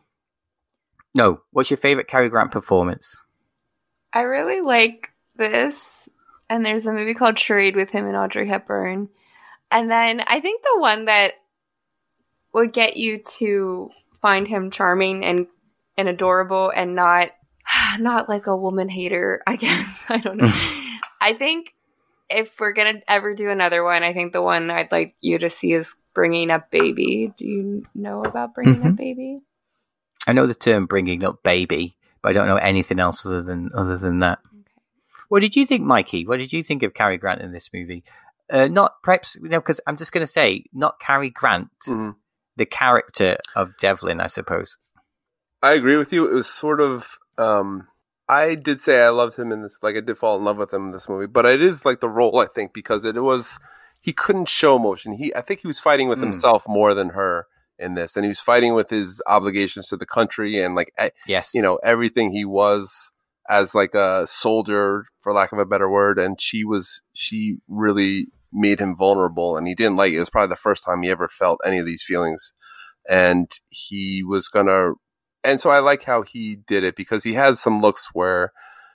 No, what's your favorite Cary Grant performance? I really like this, and there's a movie called Charade with him and Audrey Hepburn. And then I think the one that would get you to find him charming and and adorable and not not like a woman hater, I guess. I don't know. I think if we're going to ever do another one, I think the one I'd like you to see is Bringing Up Baby. Do you know about Bringing mm-hmm. Up Baby? I know the term Bringing Up Baby, but I don't know anything else other than other than that. Okay. What did you think, Mikey? What did you think of Cary Grant in this movie? Uh, not perhaps, you know, because I'm just going to say, not Cary Grant, mm-hmm. the character of Devlin, I suppose. I agree with you. It was sort of, um, I did say I loved him in this, like I did fall in love with him in this movie, but it is like the role, I think, because it was, he couldn't show emotion. He, I think he was fighting with mm. himself more than her in this, and he was fighting with his obligations to the country and like, yes, you know, everything he was as like a soldier, for lack of a better word, and she was, she really made him vulnerable, and he didn't like it. It was probably the first time he ever felt any of these feelings, and he was gonna. And so I like how he did it, because he had some looks where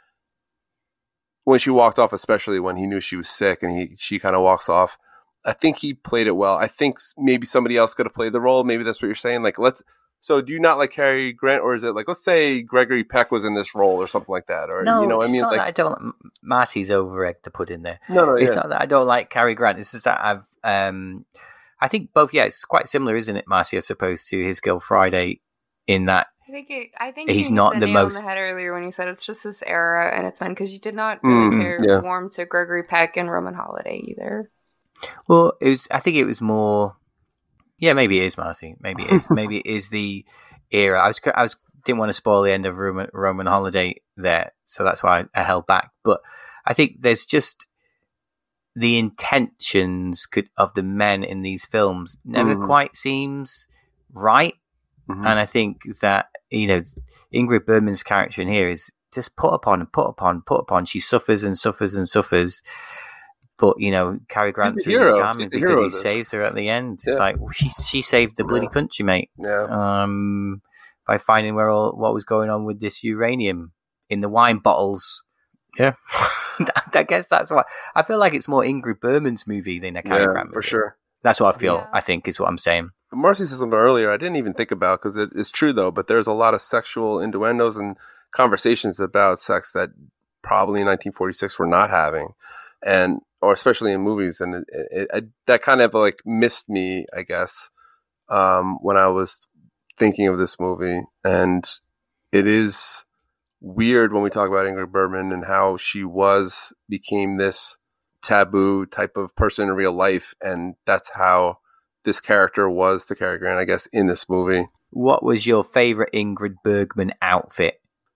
when she walked off, especially when he knew she was sick and he she kind of walks off, I think he played it well. I think maybe somebody else could have played the role. Maybe that's what you're saying. Like, let's. So do you not like Cary Grant, or is it like, let's say Gregory Peck was in this role or something like that? Or, no, you know what it's I mean? Not like, that I don't. Marty's over egg to put in there. No, no, it's yeah. not that I don't like Cary Grant. It's just that I've. Um, I think both. Yeah, it's quite similar, isn't it, Marty? As opposed to His Girl Friday, in that. I think it, I think he's you not hit the, the the most on the head earlier when you said it's just this era and it's fun, because you did not really mm, care yeah. warm to Gregory Peck and Roman Holiday either. Well, it was. I think it was more. Yeah, maybe it is, Marcy. Maybe it is. Maybe it is the era. I was. I was. Didn't want to spoil the end of Roman, Roman Holiday there, so that's why I, I held back. But I think there's just the intentions could of the men in these films never mm. quite seems right. Mm-hmm. And I think that, you know, Ingrid Bergman's character in here is just put upon and put upon, put upon. She suffers and suffers and suffers. But, you know, Cary Grant's really hero. charming because he saves her at the end. It's yeah. like, well, she she saved the bloody yeah. country, mate. Yeah. Um, by finding where all what was going on with this uranium in the wine bottles. Yeah. I guess that's why. I feel like it's more Ingrid Bergman's movie than a Cary yeah, Grant movie. For sure. That's what I feel, yeah. I think, is what I'm saying. Marcy said something earlier I didn't even think about, because it, it's true, though, but there's a lot of sexual innuendos and conversations about sex that probably in nineteen forty-six we're not having, and or especially in movies. And it, it, it, that kind of like missed me, I guess, um, when I was thinking of this movie. And it is weird when we talk about Ingrid Bergman and how she was, became this taboo type of person in real life. And that's how this character was to Cary Grant, I guess, in this movie. What was your favorite Ingrid Bergman outfit?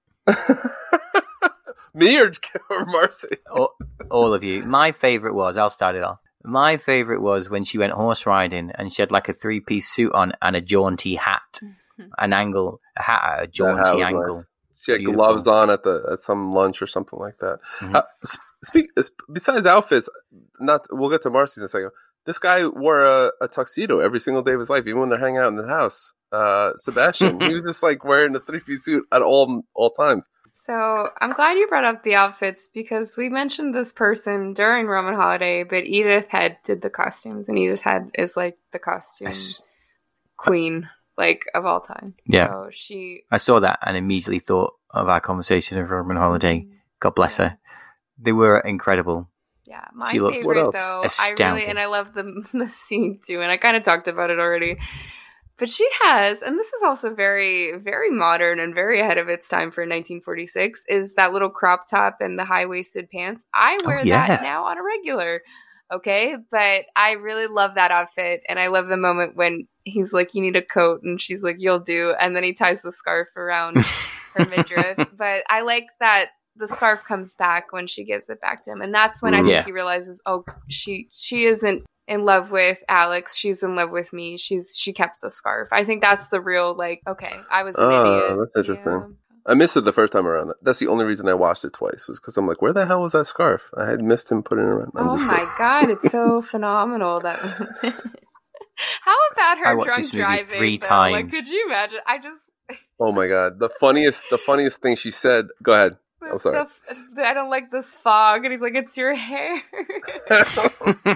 Me or, or Marcy? all, all of you. My favorite was, I'll start it off. My favorite was when she went horse riding and she had like a three-piece suit on and a jaunty hat, mm-hmm. an angle, a hat at a jaunty angle. Nice. She had Beautiful. gloves on at the at some lunch or something like that. Mm-hmm. Uh, speak besides outfits, not we'll get to Marcy's in a second. This guy wore a, a tuxedo every single day of his life, even when they're hanging out in the house. Uh, Sebastian, he was just like wearing a three-piece suit at all all times. So I'm glad you brought up the outfits, because we mentioned this person during Roman Holiday, but Edith Head did the costumes, and Edith Head is like the costume s- queen, like of all time. Yeah, so she. I saw that and immediately thought of our conversation of Roman Holiday. Mm-hmm. God bless her. They were incredible. Yeah, my she favorite though, astounding. I really and I love the the scene too, and I kind of talked about it already. But she has, and this is also very, very modern and very ahead of its time for nineteen forty-six, is that little crop top and the high-waisted pants. I wear oh, yeah. that now on a regular, okay? But I really love that outfit, and I love the moment when he's like, you need a coat, and she's like, you'll do, and then he ties the scarf around her midriff. But I like that the scarf comes back when she gives it back to him, and that's when I think yeah. he realizes, oh, she she isn't in love with Alex, she's in love with me. She's she kept the scarf. I think that's the real, like, okay, I was an oh, idiot. That's interesting. Yeah. I missed it the first time around. That's the only reason I watched it twice, was because I'm like, where the hell was that scarf? I had missed him putting it around. I'm oh just my like... god, it's so phenomenal that. How about her drunk driving? Three though? times. Like, could you imagine? I just. Oh my god, the funniest, the funniest thing she said. Go ahead. I'm sorry. Stuff, I don't like this fog, and he's like, "It's your hair."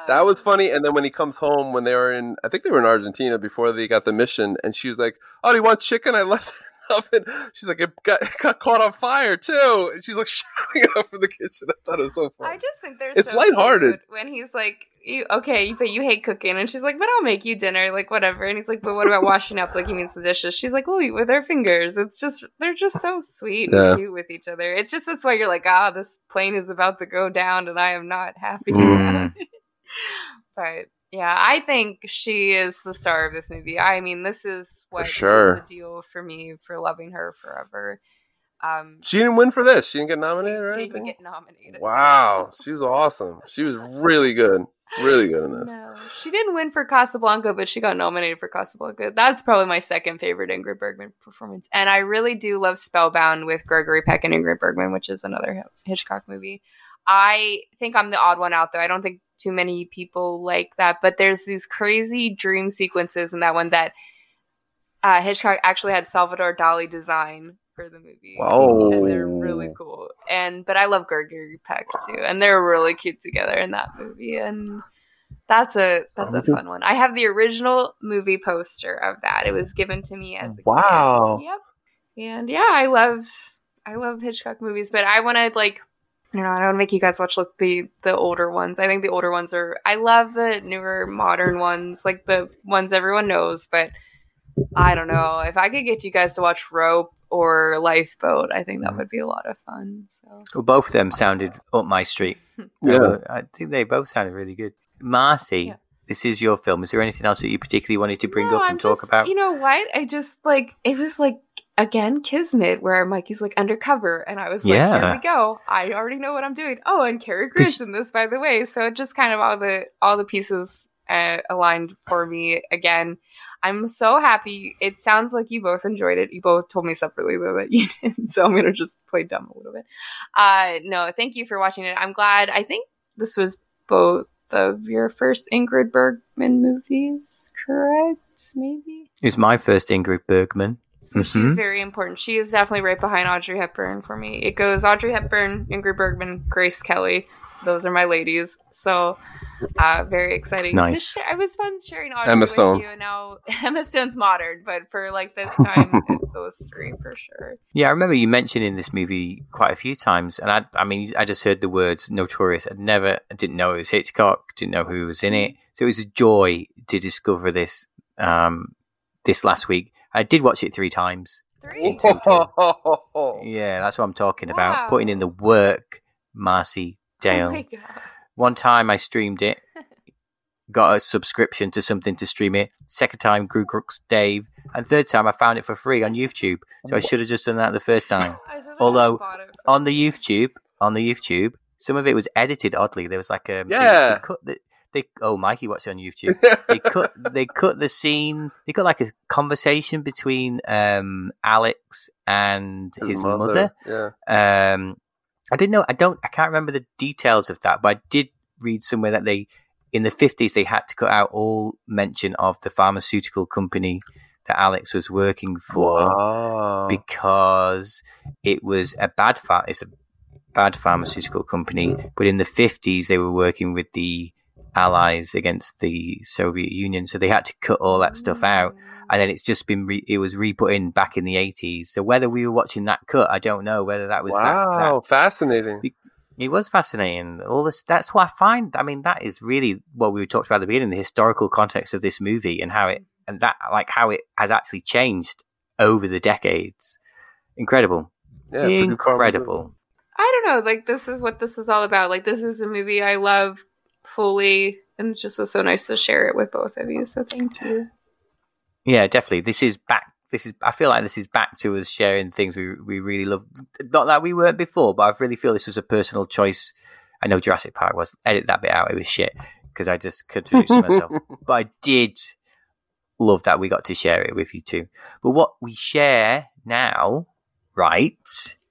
That was funny. And then when he comes home, when they were in, I think they were in Argentina before they got the mission, and she was like, "Oh, do you want chicken? I left it in the oven." She's like, "It got, it got caught on fire too." And she's like shouting it out from the kitchen. I thought it was so funny. I just think they're it's so lighthearted cute when he's like, "You okay? But you hate cooking," and she's like, "But I'll make you dinner, like whatever." And he's like, "But what about washing up?" Like he means the dishes. She's like, "We'll eat with our fingers." It's just they're just so sweet Yeah. and cute with each other. It's just that's why you're like, ah, this plane is about to go down, and I am not happy. Mm. But yeah, I think she is the star of this movie. I mean, this is what For sure. sealed the deal for me for loving her forever. Um, She didn't win for this. She didn't get nominated or she anything? didn't get nominated. Wow. She was awesome. She was really good. Really good in this. No, she didn't win for Casablanca, but she got nominated for Casablanca. That's probably my second favorite Ingrid Bergman performance. And I really do love Spellbound with Gregory Peck and Ingrid Bergman, which is another Hitchcock movie. I think I'm the odd one out there. I don't think too many people like that, but there's these crazy dream sequences in that one that uh, Hitchcock actually had Salvador Dali design for the movie. Wow. And they're really cool. And but I love Gregory Peck too, and they're really cute together in that movie. And that's a that's a fun one. I have the original movie poster of that. It was given to me as a Wow. gift. Yep. And yeah, I love I love Hitchcock movies, but I want to like I don't know. I don't want to make you guys watch look the the older ones. I think the older ones are. I love the newer modern ones, like the ones everyone knows. But I don't know if I could get you guys to watch Rope or Lifeboat. I think that would be a lot of fun. So Well, both of them sounded up my street. Yeah. Uh, I think they both sounded really good. Marcy, Yeah. this is your film. Is there anything else that you particularly wanted to bring No, up and I'm talk just- about? You know what? I just like it was like again Kismet, where Mikey's like undercover, and I was like, Yeah. here we go. I already know what I'm doing. Oh, and Cary Grant's in this, by the way. So it just kind of all the all the pieces uh, aligned for me again. I'm so happy. It sounds like you both enjoyed it. You both told me separately though that you didn't, so I'm gonna just play dumb a little bit. Uh, no, thank you for watching it. I'm glad. I think this was both of your first Ingrid Bergman movies, correct? Maybe. It was my first Ingrid Bergman. So Mhm. she's very important. She is definitely right behind Audrey Hepburn for me. It goes Audrey Hepburn, Ingrid Bergman, Grace Kelly. Those are my ladies. So uh, very exciting. Nice. To share. It was fun sharing Audrey Emma with Stone. you. And now Emma Stone's modern, but for like this time, it's those three for sure. Yeah, I remember you mentioning this movie quite a few times, and I, I mean, I just heard the words "notorious." I'd never, I didn't know it was Hitchcock, didn't know who was in it, so it was a joy to discover this um, this last week. I did watch it three times. Three. Yeah, that's what I'm talking about. Wow. Putting in the work, Marcy Dale. Oh my god. One time I streamed it, got a subscription to something to stream it. Second time, Gru Crooks Dave. And third time, I found it for free on YouTube. So I should have just done that the first time. I should've Although, just bought it. on the YouTube, on the YouTube, some of it was edited oddly. There was like a Yeah. They, they cut the, they oh, Mikey watched it on YouTube. They cut they cut the scene. They got like a conversation between um, Alex and his, mother. Yeah. Um, I didn't know. I don't. I can't remember the details of that, but I did read somewhere that they, in the fifties, they had to cut out all mention of the pharmaceutical company that Alex was working for Wow. because it was a bad ph- It's a bad pharmaceutical company, but in the fifties they were working with the Allies against the Soviet Union, so they had to cut all that stuff out. And then it's just been re- it was re-put in back in the eighties. So whether we were watching that cut, I don't know. Whether that was that, Wow, that fascinating. it was fascinating. All this, that's what I find. I mean, that is really what we talked about at the beginning, the historical context of this movie and how it, and that, like how it has actually changed over the decades. Incredible. Yeah, Purdue Farmers Incredible. I don't know. Like, this is what this is all about. Like, this is a movie I love fully, and it just was so nice to share it with both of you. So thank you. Yeah, definitely. This is back. This is. I feel like this is back to us sharing things we we really love. Not that we weren't before, but I really feel this was a personal choice. I know Jurassic Park was. Edit that bit out. It was shit because I just contradicted myself. But I did love that we got to share it with you too. But what we share now, right,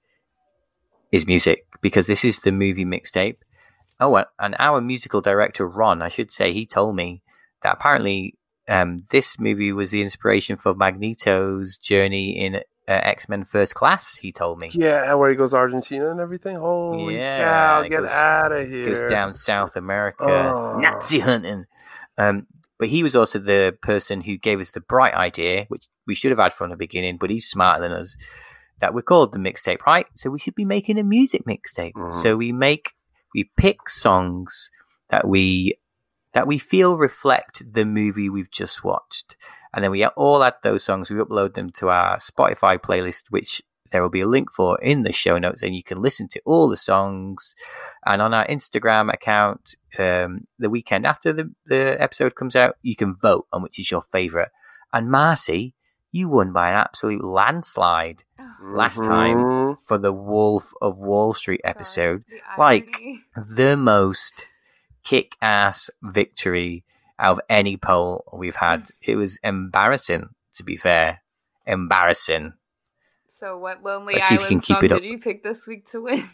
is music, because this is the movie mixtape. Oh, and our musical director Ron, I should say, he told me that apparently. Um, this movie was the inspiration for Magneto's journey in uh, X-Men First Class, he told me. Yeah, where he goes to Argentina and everything. Holy yeah, cow, get goes, out of here. Goes down South America, oh. Nazi hunting. Um, but he was also the person who gave us the bright idea, which we should have had from the beginning, but he's smarter than us, that we're called the mixtape, right? So we should be making a music mixtape. Mm-hmm. So we make, we pick songs that we, that we feel reflect the movie we've just watched. And then we all add those songs, we upload them to our Spotify playlist, which there will be a link for in the show notes, and you can listen to all the songs. And on our Instagram account, um, the weekend after the, the episode comes out, you can vote on which is your favorite. And Marcy, you won by an absolute landslide mm-hmm. last time for the Wolf of Wall Street episode. God, like the most kick-ass victory out of any poll we've had. It was embarrassing, to be fair. Embarrassing. So what Lonely Let's see if you Island can keep song it up. did you pick this week to win?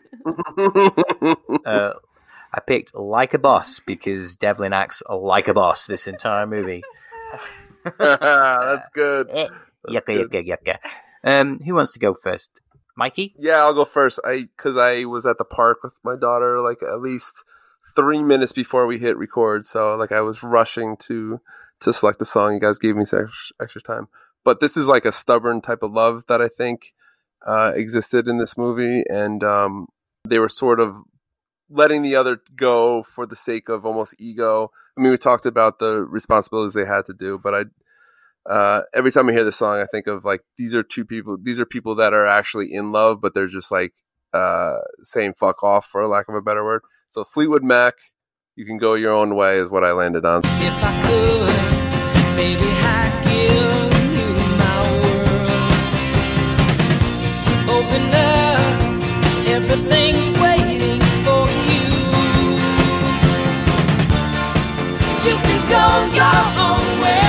uh, I picked Like a Boss because Devlin acts like a boss this entire movie. That's good. Yucca, yucca, yucca. Um, who wants to go first? Mikey? Yeah, I'll go first. I because I was at the park with my daughter like at least three minutes before we hit record, so like I was rushing to to select the song. You guys gave me some extra, extra time, but this is like a stubborn type of love that I think uh, existed in this movie, and um, they were sort of letting the other go for the sake of almost ego. I mean, we talked about the responsibilities they had to do, but I. Uh, every time I hear the song, I think of like, these are two people, these are people that are actually in love, but they're just like, uh, saying fuck off for lack of a better word. So Fleetwood Mac, You Can Go Your Own Way is what I landed on. If I could, baby, I'd give you my world. Open up, everything's waiting for you. You can go your own way.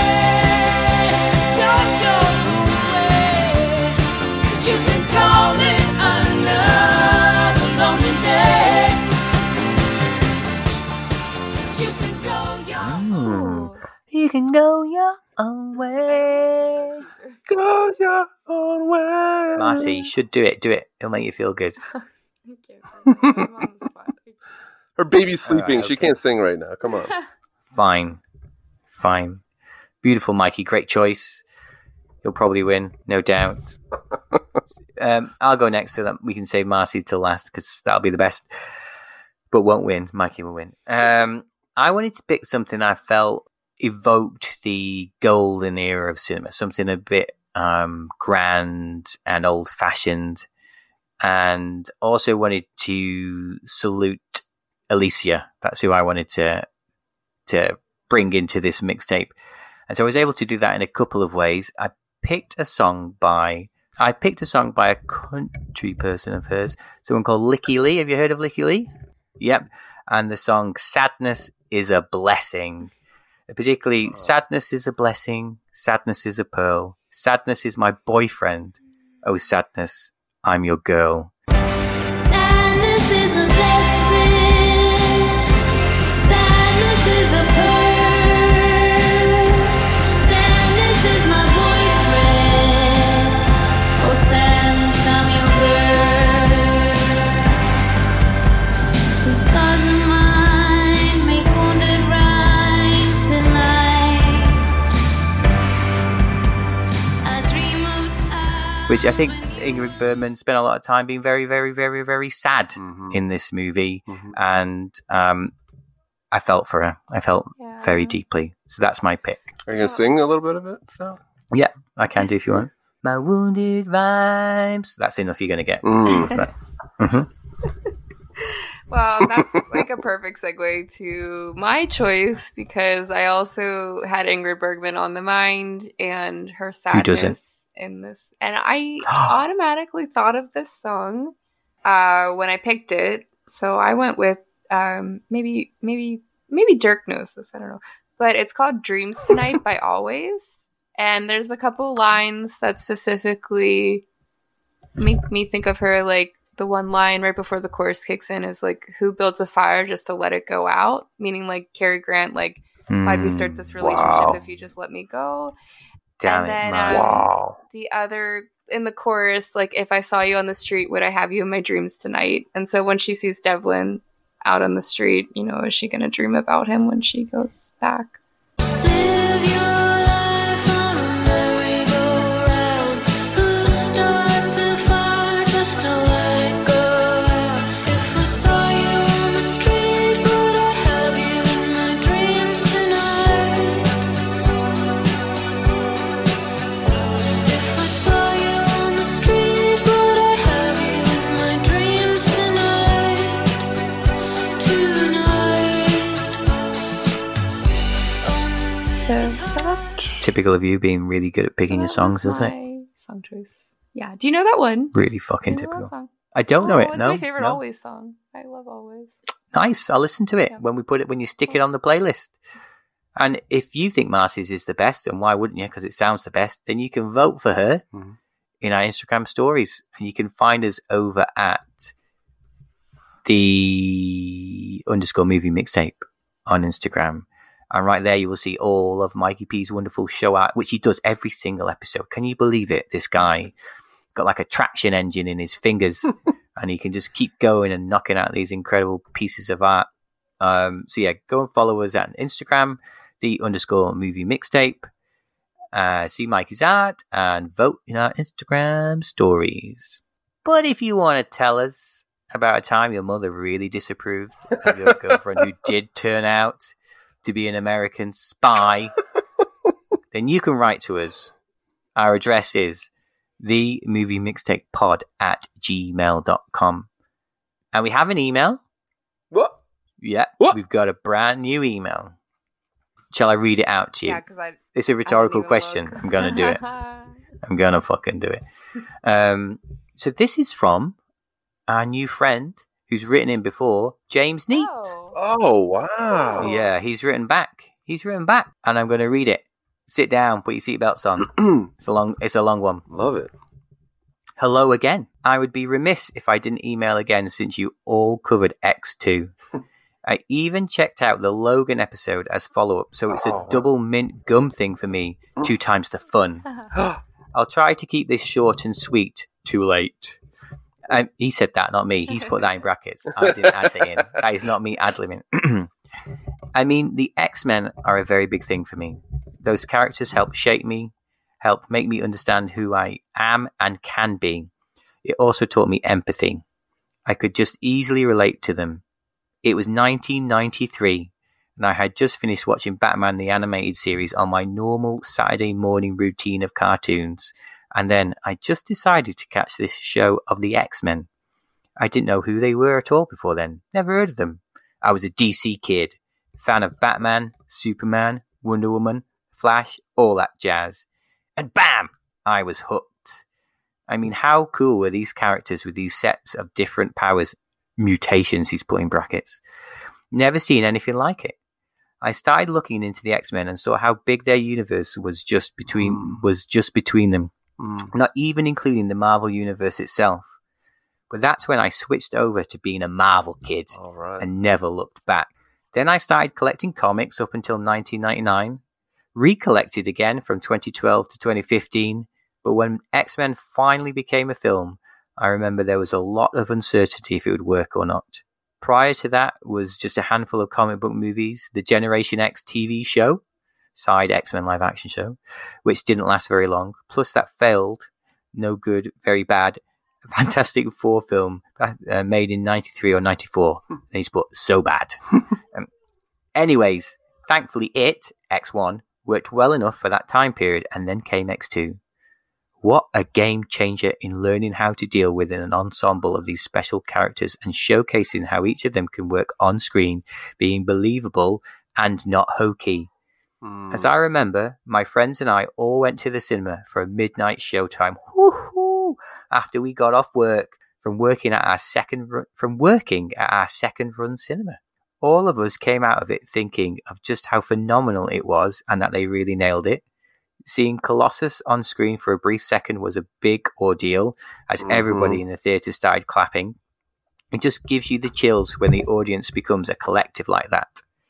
You can go your own way. Go your own way. Marcy, you should do it. Do it. It'll make you feel good. Thank you. I'm on the spot. Her baby's sleeping. Right, she okay. can't sing right now. Come on. Fine. Fine. Beautiful, Mikey. Great choice. You'll probably win, no doubt. um, I'll go next so that we can save Marcy till last, because that'll be the best. But won't win. Mikey will win. Um, I wanted to pick something I felt evoked the golden era of cinema, something a bit um, grand and old-fashioned, and also wanted to salute Alicia. That's who I wanted to to bring into this mixtape. And so I was able to do that in a couple of ways. I picked a song by I picked a song by a country person of hers, someone called Licky Lee. Have you heard of Licky Lee? Yep. And the song Sadness is a Blessing. Particularly, oh. Sadness is a blessing, sadness is a pearl, sadness is my boyfriend, oh sadness, I'm your girl. Sadness is a blessing, sadness is a pearl, sadness is my boyfriend, oh sadness, I'm your girl. The scars of mine make wounded rhymes tonight. I dream of time. Which I think Ingrid Bergman spent a lot of time being very, very, very, very sad mm-hmm. in this movie. Mm-hmm. And um, I felt for her. I felt yeah. very deeply. So that's my pick. Are you going to sing a little bit of it? No? Yeah, I can do if you want. My wounded rhymes. That's enough you're going to get. Mm. mm-hmm. Well, that's like a perfect segue to my choice, because I also had Ingrid Bergman on the mind and her sadness in this. And I automatically thought of this song uh, when I picked it. So I went with um, maybe, maybe, maybe Dirk knows this. I don't know. But it's called Dreams Tonight by Always. And there's a couple lines that specifically make me think of her, like, the one line right before the chorus kicks in is like, who builds a fire just to let it go out? Meaning like Cary Grant, like, mm, why'd we start this relationship wow. if you just let me go? damn and it, then, Marcy. um, Wow. the other in the chorus, like, if I saw you on the street, would I have you in my dreams tonight? And so when she sees Devlin out on the street, you know, is she going to dream about him when she goes back? Live your life on a merry-go-round. Who starts a fire just to let it go out? If I saw you on the street, would I have you in my dreams tonight? If I saw you on the street, would I have you in my dreams tonight? Tonight. So, so that's Typical of you being really good at picking your that songs, was isn't it? my song choice. Yeah. Do you know that one? Really Do fucking you know that typical. song? I don't know Oh, it. It's No, my favorite no. Always song. I love Always. Nice. I'll listen to it Yeah. when we put it when you stick it on the playlist. And if you think Marcy's is the best, and why wouldn't you? Because it sounds the best. Then you can vote for her Mhm. in our Instagram stories, and you can find us over at the underscore movie mixtape on Instagram. And right there, you will see all of Mikey P's wonderful show art, which he does every single episode. Can you believe it? This guy got like a traction engine in his fingers, and he can just keep going and knocking out these incredible pieces of art. Um, so yeah, go and follow us at Instagram, the underscore movie mixtape. Uh, see Mikey's art and vote in our Instagram stories. But if you want to tell us about a time your mother really disapproved of your girlfriend who did turn out to be an American spy, then you can write to us. Our address is the movie mixtape pod at gmail dot com. And we have an email. What? Yeah, What? we've got a brand new email. Shall I read it out to you? Yeah, because I. It's a rhetorical even question. look. I'm going to do it. I'm going to fucking do it. Um, so this is from our new friend who's written in before, James Neat. Oh. Oh, wow. Yeah, he's written back. He's written back. And I'm going to read it. Sit down, put your seatbelts on. It's a long, it's a long one. Love it. Hello again. I would be remiss if I didn't email again since you all covered X two. I even checked out the Logan episode as follow-up, so it's Oh. a double mint gum thing for me, two times the fun. I'll try to keep this short and sweet. Too late. Um, he said that, not me. He's put that in brackets. I didn't add that in. That is not me ad-libbing. I mean, the X-Men are a very big thing for me. Those characters help shape me, help make me understand who I am and can be. It also taught me empathy. I could just easily relate to them. It was nineteen ninety-three, and I had just finished watching Batman the Animated Series on my normal Saturday morning routine of cartoons, and then I just decided to catch this show of the X-Men. I didn't know who they were at all before then, never heard of them. I was a D C kid, fan of Batman, Superman, Wonder Woman, Flash, all that jazz. And bam! I was hooked. I mean, how cool were these characters with these sets of different powers? Mutations, he's put in brackets. Never seen anything like it. I started looking into the X-Men and saw how big their universe was just between Mm. was just between them, Mm. not even including the Marvel universe itself. But that's when I switched over to being a Marvel kid All right. and never looked back. Then I started collecting comics up until nineteen ninety-nine, recollected again from twenty twelve to twenty fifteen, but when X-Men finally became a film, I remember there was a lot of uncertainty if it would work or not. Prior to that was just a handful of comic book movies, the Generation X T V show, side X-Men live action show, which didn't last very long, plus that failed, no good, very bad, Fantastic Four film uh, made in ninety-three or ninety-four, and he's put so bad. um, anyways, thankfully it, X one, worked well enough for that time period, and then came X two. What a game changer in learning how to deal with an ensemble of these special characters and showcasing how each of them can work on screen, being believable and not hokey. Mm. As I remember, my friends and I all went to the cinema for a midnight showtime. Woohoo! After we got off work from working at our second run, from working at our second run cinema. All of us came out of it thinking of just how phenomenal it was and that they really nailed it. Seeing Colossus on screen for a brief second was a big ordeal as Mhm. everybody in the theatre started clapping. It just gives you the chills when the audience becomes a collective like that.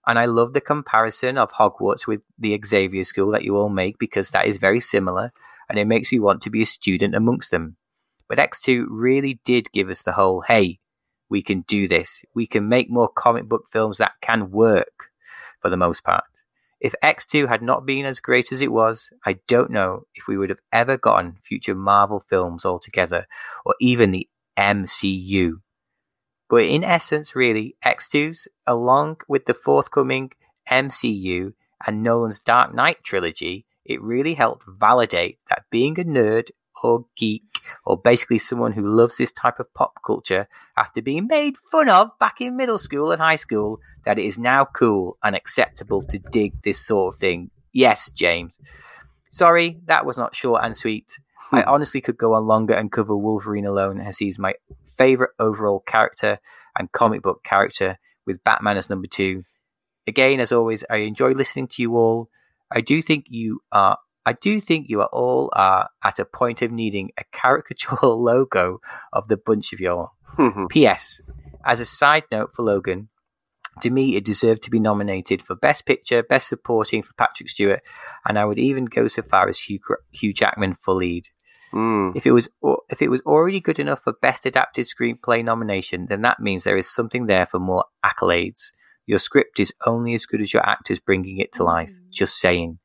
And I love the comparison of Hogwarts with the Xavier School that you all make, because that is very similar, and it makes me want to be a student amongst them. But X two really did give us the whole, hey, we can do this. We can make more comic book films that can work, for the most part. If X two had not been as great as it was, I don't know if we would have ever gotten future Marvel films altogether, or even the M C U. But in essence, really, X two's, along with the forthcoming M C U and Nolan's Dark Knight trilogy, it really helped validate that being a nerd or geek, or basically someone who loves this type of pop culture, after being made fun of back in middle school and high school, that it is now cool and acceptable to dig this sort of thing. Yes, James. Sorry, that was not short and sweet. I honestly could go on longer and cover Wolverine alone, as he's my favourite overall character and comic book character, with Batman as number two. Again, as always, I enjoy listening to you all. I do think you are I do think you are all are at a point of needing a caricatural logo of the bunch of y'all. P S. As a side note for Logan, to me it deserved to be nominated for Best Picture, Best Supporting for Patrick Stewart, and I would even go so far as Hugh, Hugh Jackman for lead. Mm. If it was if it was already good enough for Best Adapted Screenplay nomination, then that means there is something there for more accolades. Your script is only as good as your actors bringing it to life. Just saying.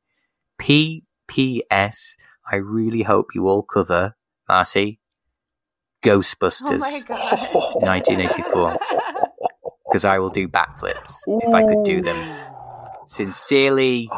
P P S. I really hope you all cover, Marcy, Ghostbusters, Oh my god. nineteen eighty-four, because I will do backflips if I could do them. Sincerely,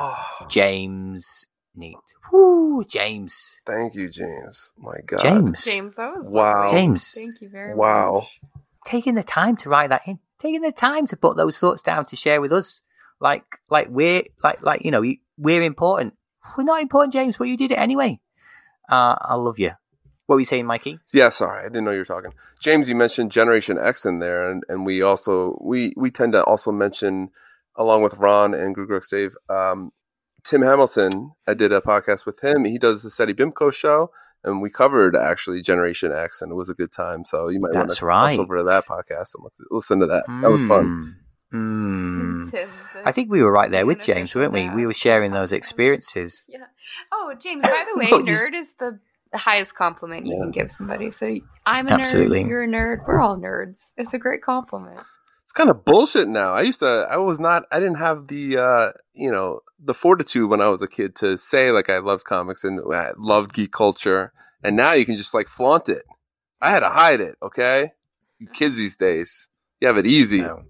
James Neat. Woo, James. Thank you, James. My God. James. James, that was Wow. lovely. James. Thank you very Wow. much. Taking the time to write that in. Taking the time to put those thoughts down to share with us. Like, like we're, like, like, you know, we're important. We're not important, James, but you did it anyway. Uh, I love you. What were you saying, Mikey? Yeah, sorry, I didn't know you were talking. James, you mentioned Generation X in there, and, and we also we we tend to also mention, along with Ron and Grugrux Dave, um, Tim Hamilton. I did a podcast with him. He does the Seti Bimco show, and we covered actually Generation X, and it was a good time. So you might want That's to right. cross over to that podcast and listen to that. That was fun. Mm. Tim, the- I think we were right there the with James, unofficial weren't we? dad. We were sharing those experiences. Yeah. Oh, James, by the way, No, just- nerd is the the highest compliment you Yeah. can give somebody. So I'm a Absolutely. nerd, you're a nerd, we're all nerds. It's a great compliment. It's kind of bullshit now. I used to, I was not, I didn't have the, uh, you know, the fortitude when I was a kid to say like I loved comics and I loved geek culture. And now you can just like flaunt it. I had to hide it. Okay. You kids these days, you have it easy. No.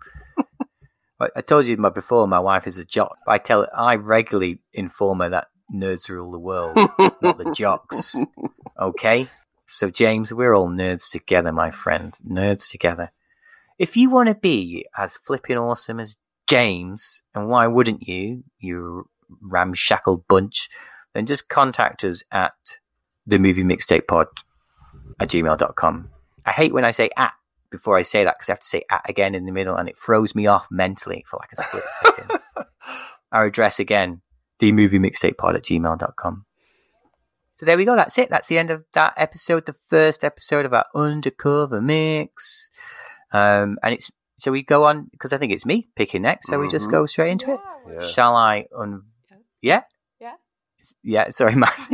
I I told you my, before, my wife is a jock. I tell I regularly inform her that nerds rule the world, not the jocks. Okay? So, James, we're all nerds together, my friend. Nerds together. If you want to be as flipping awesome as James, and why wouldn't you, you ramshackle bunch, then just contact us at the movie mixtape pod at gmail dot com. I hate when I say at before I say that, because I have to say at again in the middle, and it throws me off mentally for like a split second. Our address again, the movie mixtape pod at gmail dot com. So there we go. That's it. That's the end of that episode, the first episode of our undercover mix. Um, and it's so we go on, because I think it's me picking next. So we just Mhm. go straight into it. Yeah. Yeah. Shall I? Un- yeah. Yeah. Yeah. Sorry, Matthew.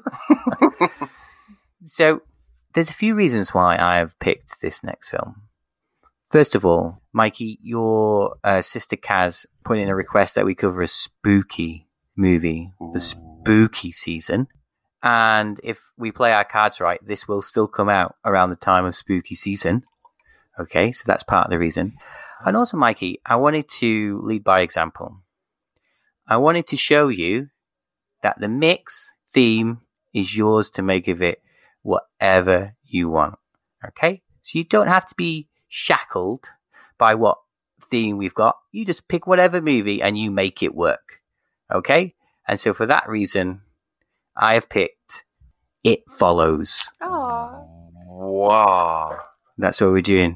So there's a few reasons why I have picked this next film. First of all, Mikey, your uh, sister Kaz put in a request that we cover a spooky movie, the spooky season. And if we play our cards right, this will still come out around the time of spooky season. Okay, so that's part of the reason. And also, Mikey, I wanted to lead by example. I wanted to show you that the mix theme is yours to make of it whatever you want. Okay? So you don't have to be shackled by what theme we've got. You just pick whatever movie and you make it work. Okay? And so for that reason, I have picked It Follows. Aw. Wow. That's what we're doing.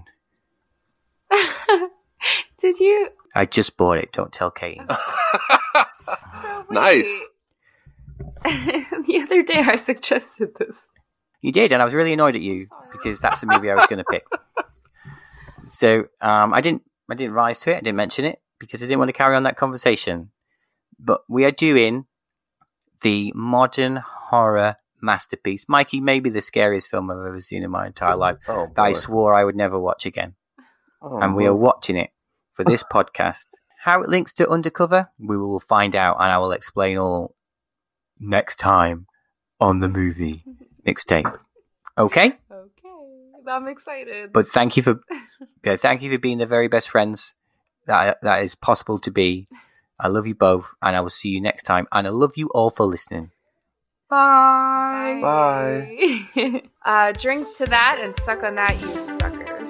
Did you? I just bought it. Don't tell Katie. So wait. Nice. The other day I suggested this. You did, and I was really annoyed at you because that's the movie I was going to pick. So um, I didn't, I didn't rise to it. I didn't mention it. because I didn't want to carry on that conversation. But we are doing the modern horror masterpiece. Mikey, maybe the scariest film I've ever seen in my entire life Oh, that I boy. swore I would never watch again. Oh, And we boy. are watching it for this podcast. How it links to Undercover, we will find out, and I will explain all next time on the movie mixtape. Okay? Okay, I'm excited. But thank you for yeah, thank you for being the very best friends that that is possible to be. I love you both, and I will see you next time. And I love you all for listening. Bye. Bye. uh, drink to that and suck on that, you suckers.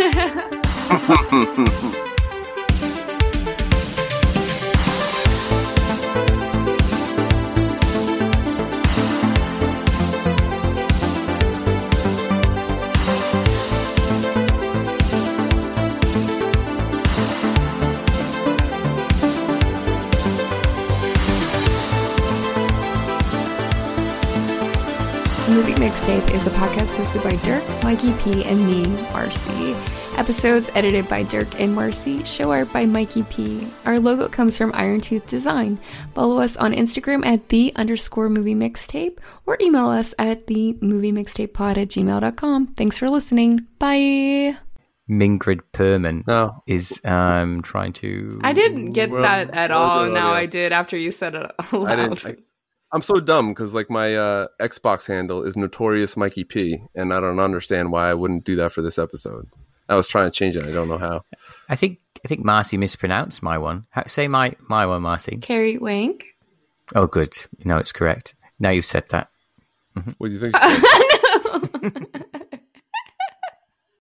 Movie Mixtape is a podcast hosted by Dirk, Mikey P, and me, Marcy. Episodes edited by Dirk and Marcy. Show art by Mikey P. Our logo comes from Iron Tooth Design. Follow us on Instagram at the underscore movie mixtape or email us at the movie mixtape pod at gmail dot com. Thanks for listening. Bye. Mingrid Perman No. is um trying to. I didn't get Well, that at well, all. well, Now yeah. I did after you said it aloud. I didn't. I, I'm so dumb because like my uh, Xbox handle is Notorious Mikey P, and I don't understand why I wouldn't do that for this episode. I was trying to change it. I don't know how. I think I think Marcy mispronounced my one. How, say my my one, Marcy. Carrie Wank. Oh, good. No, it's correct. Now you've said that. What do you think? She said?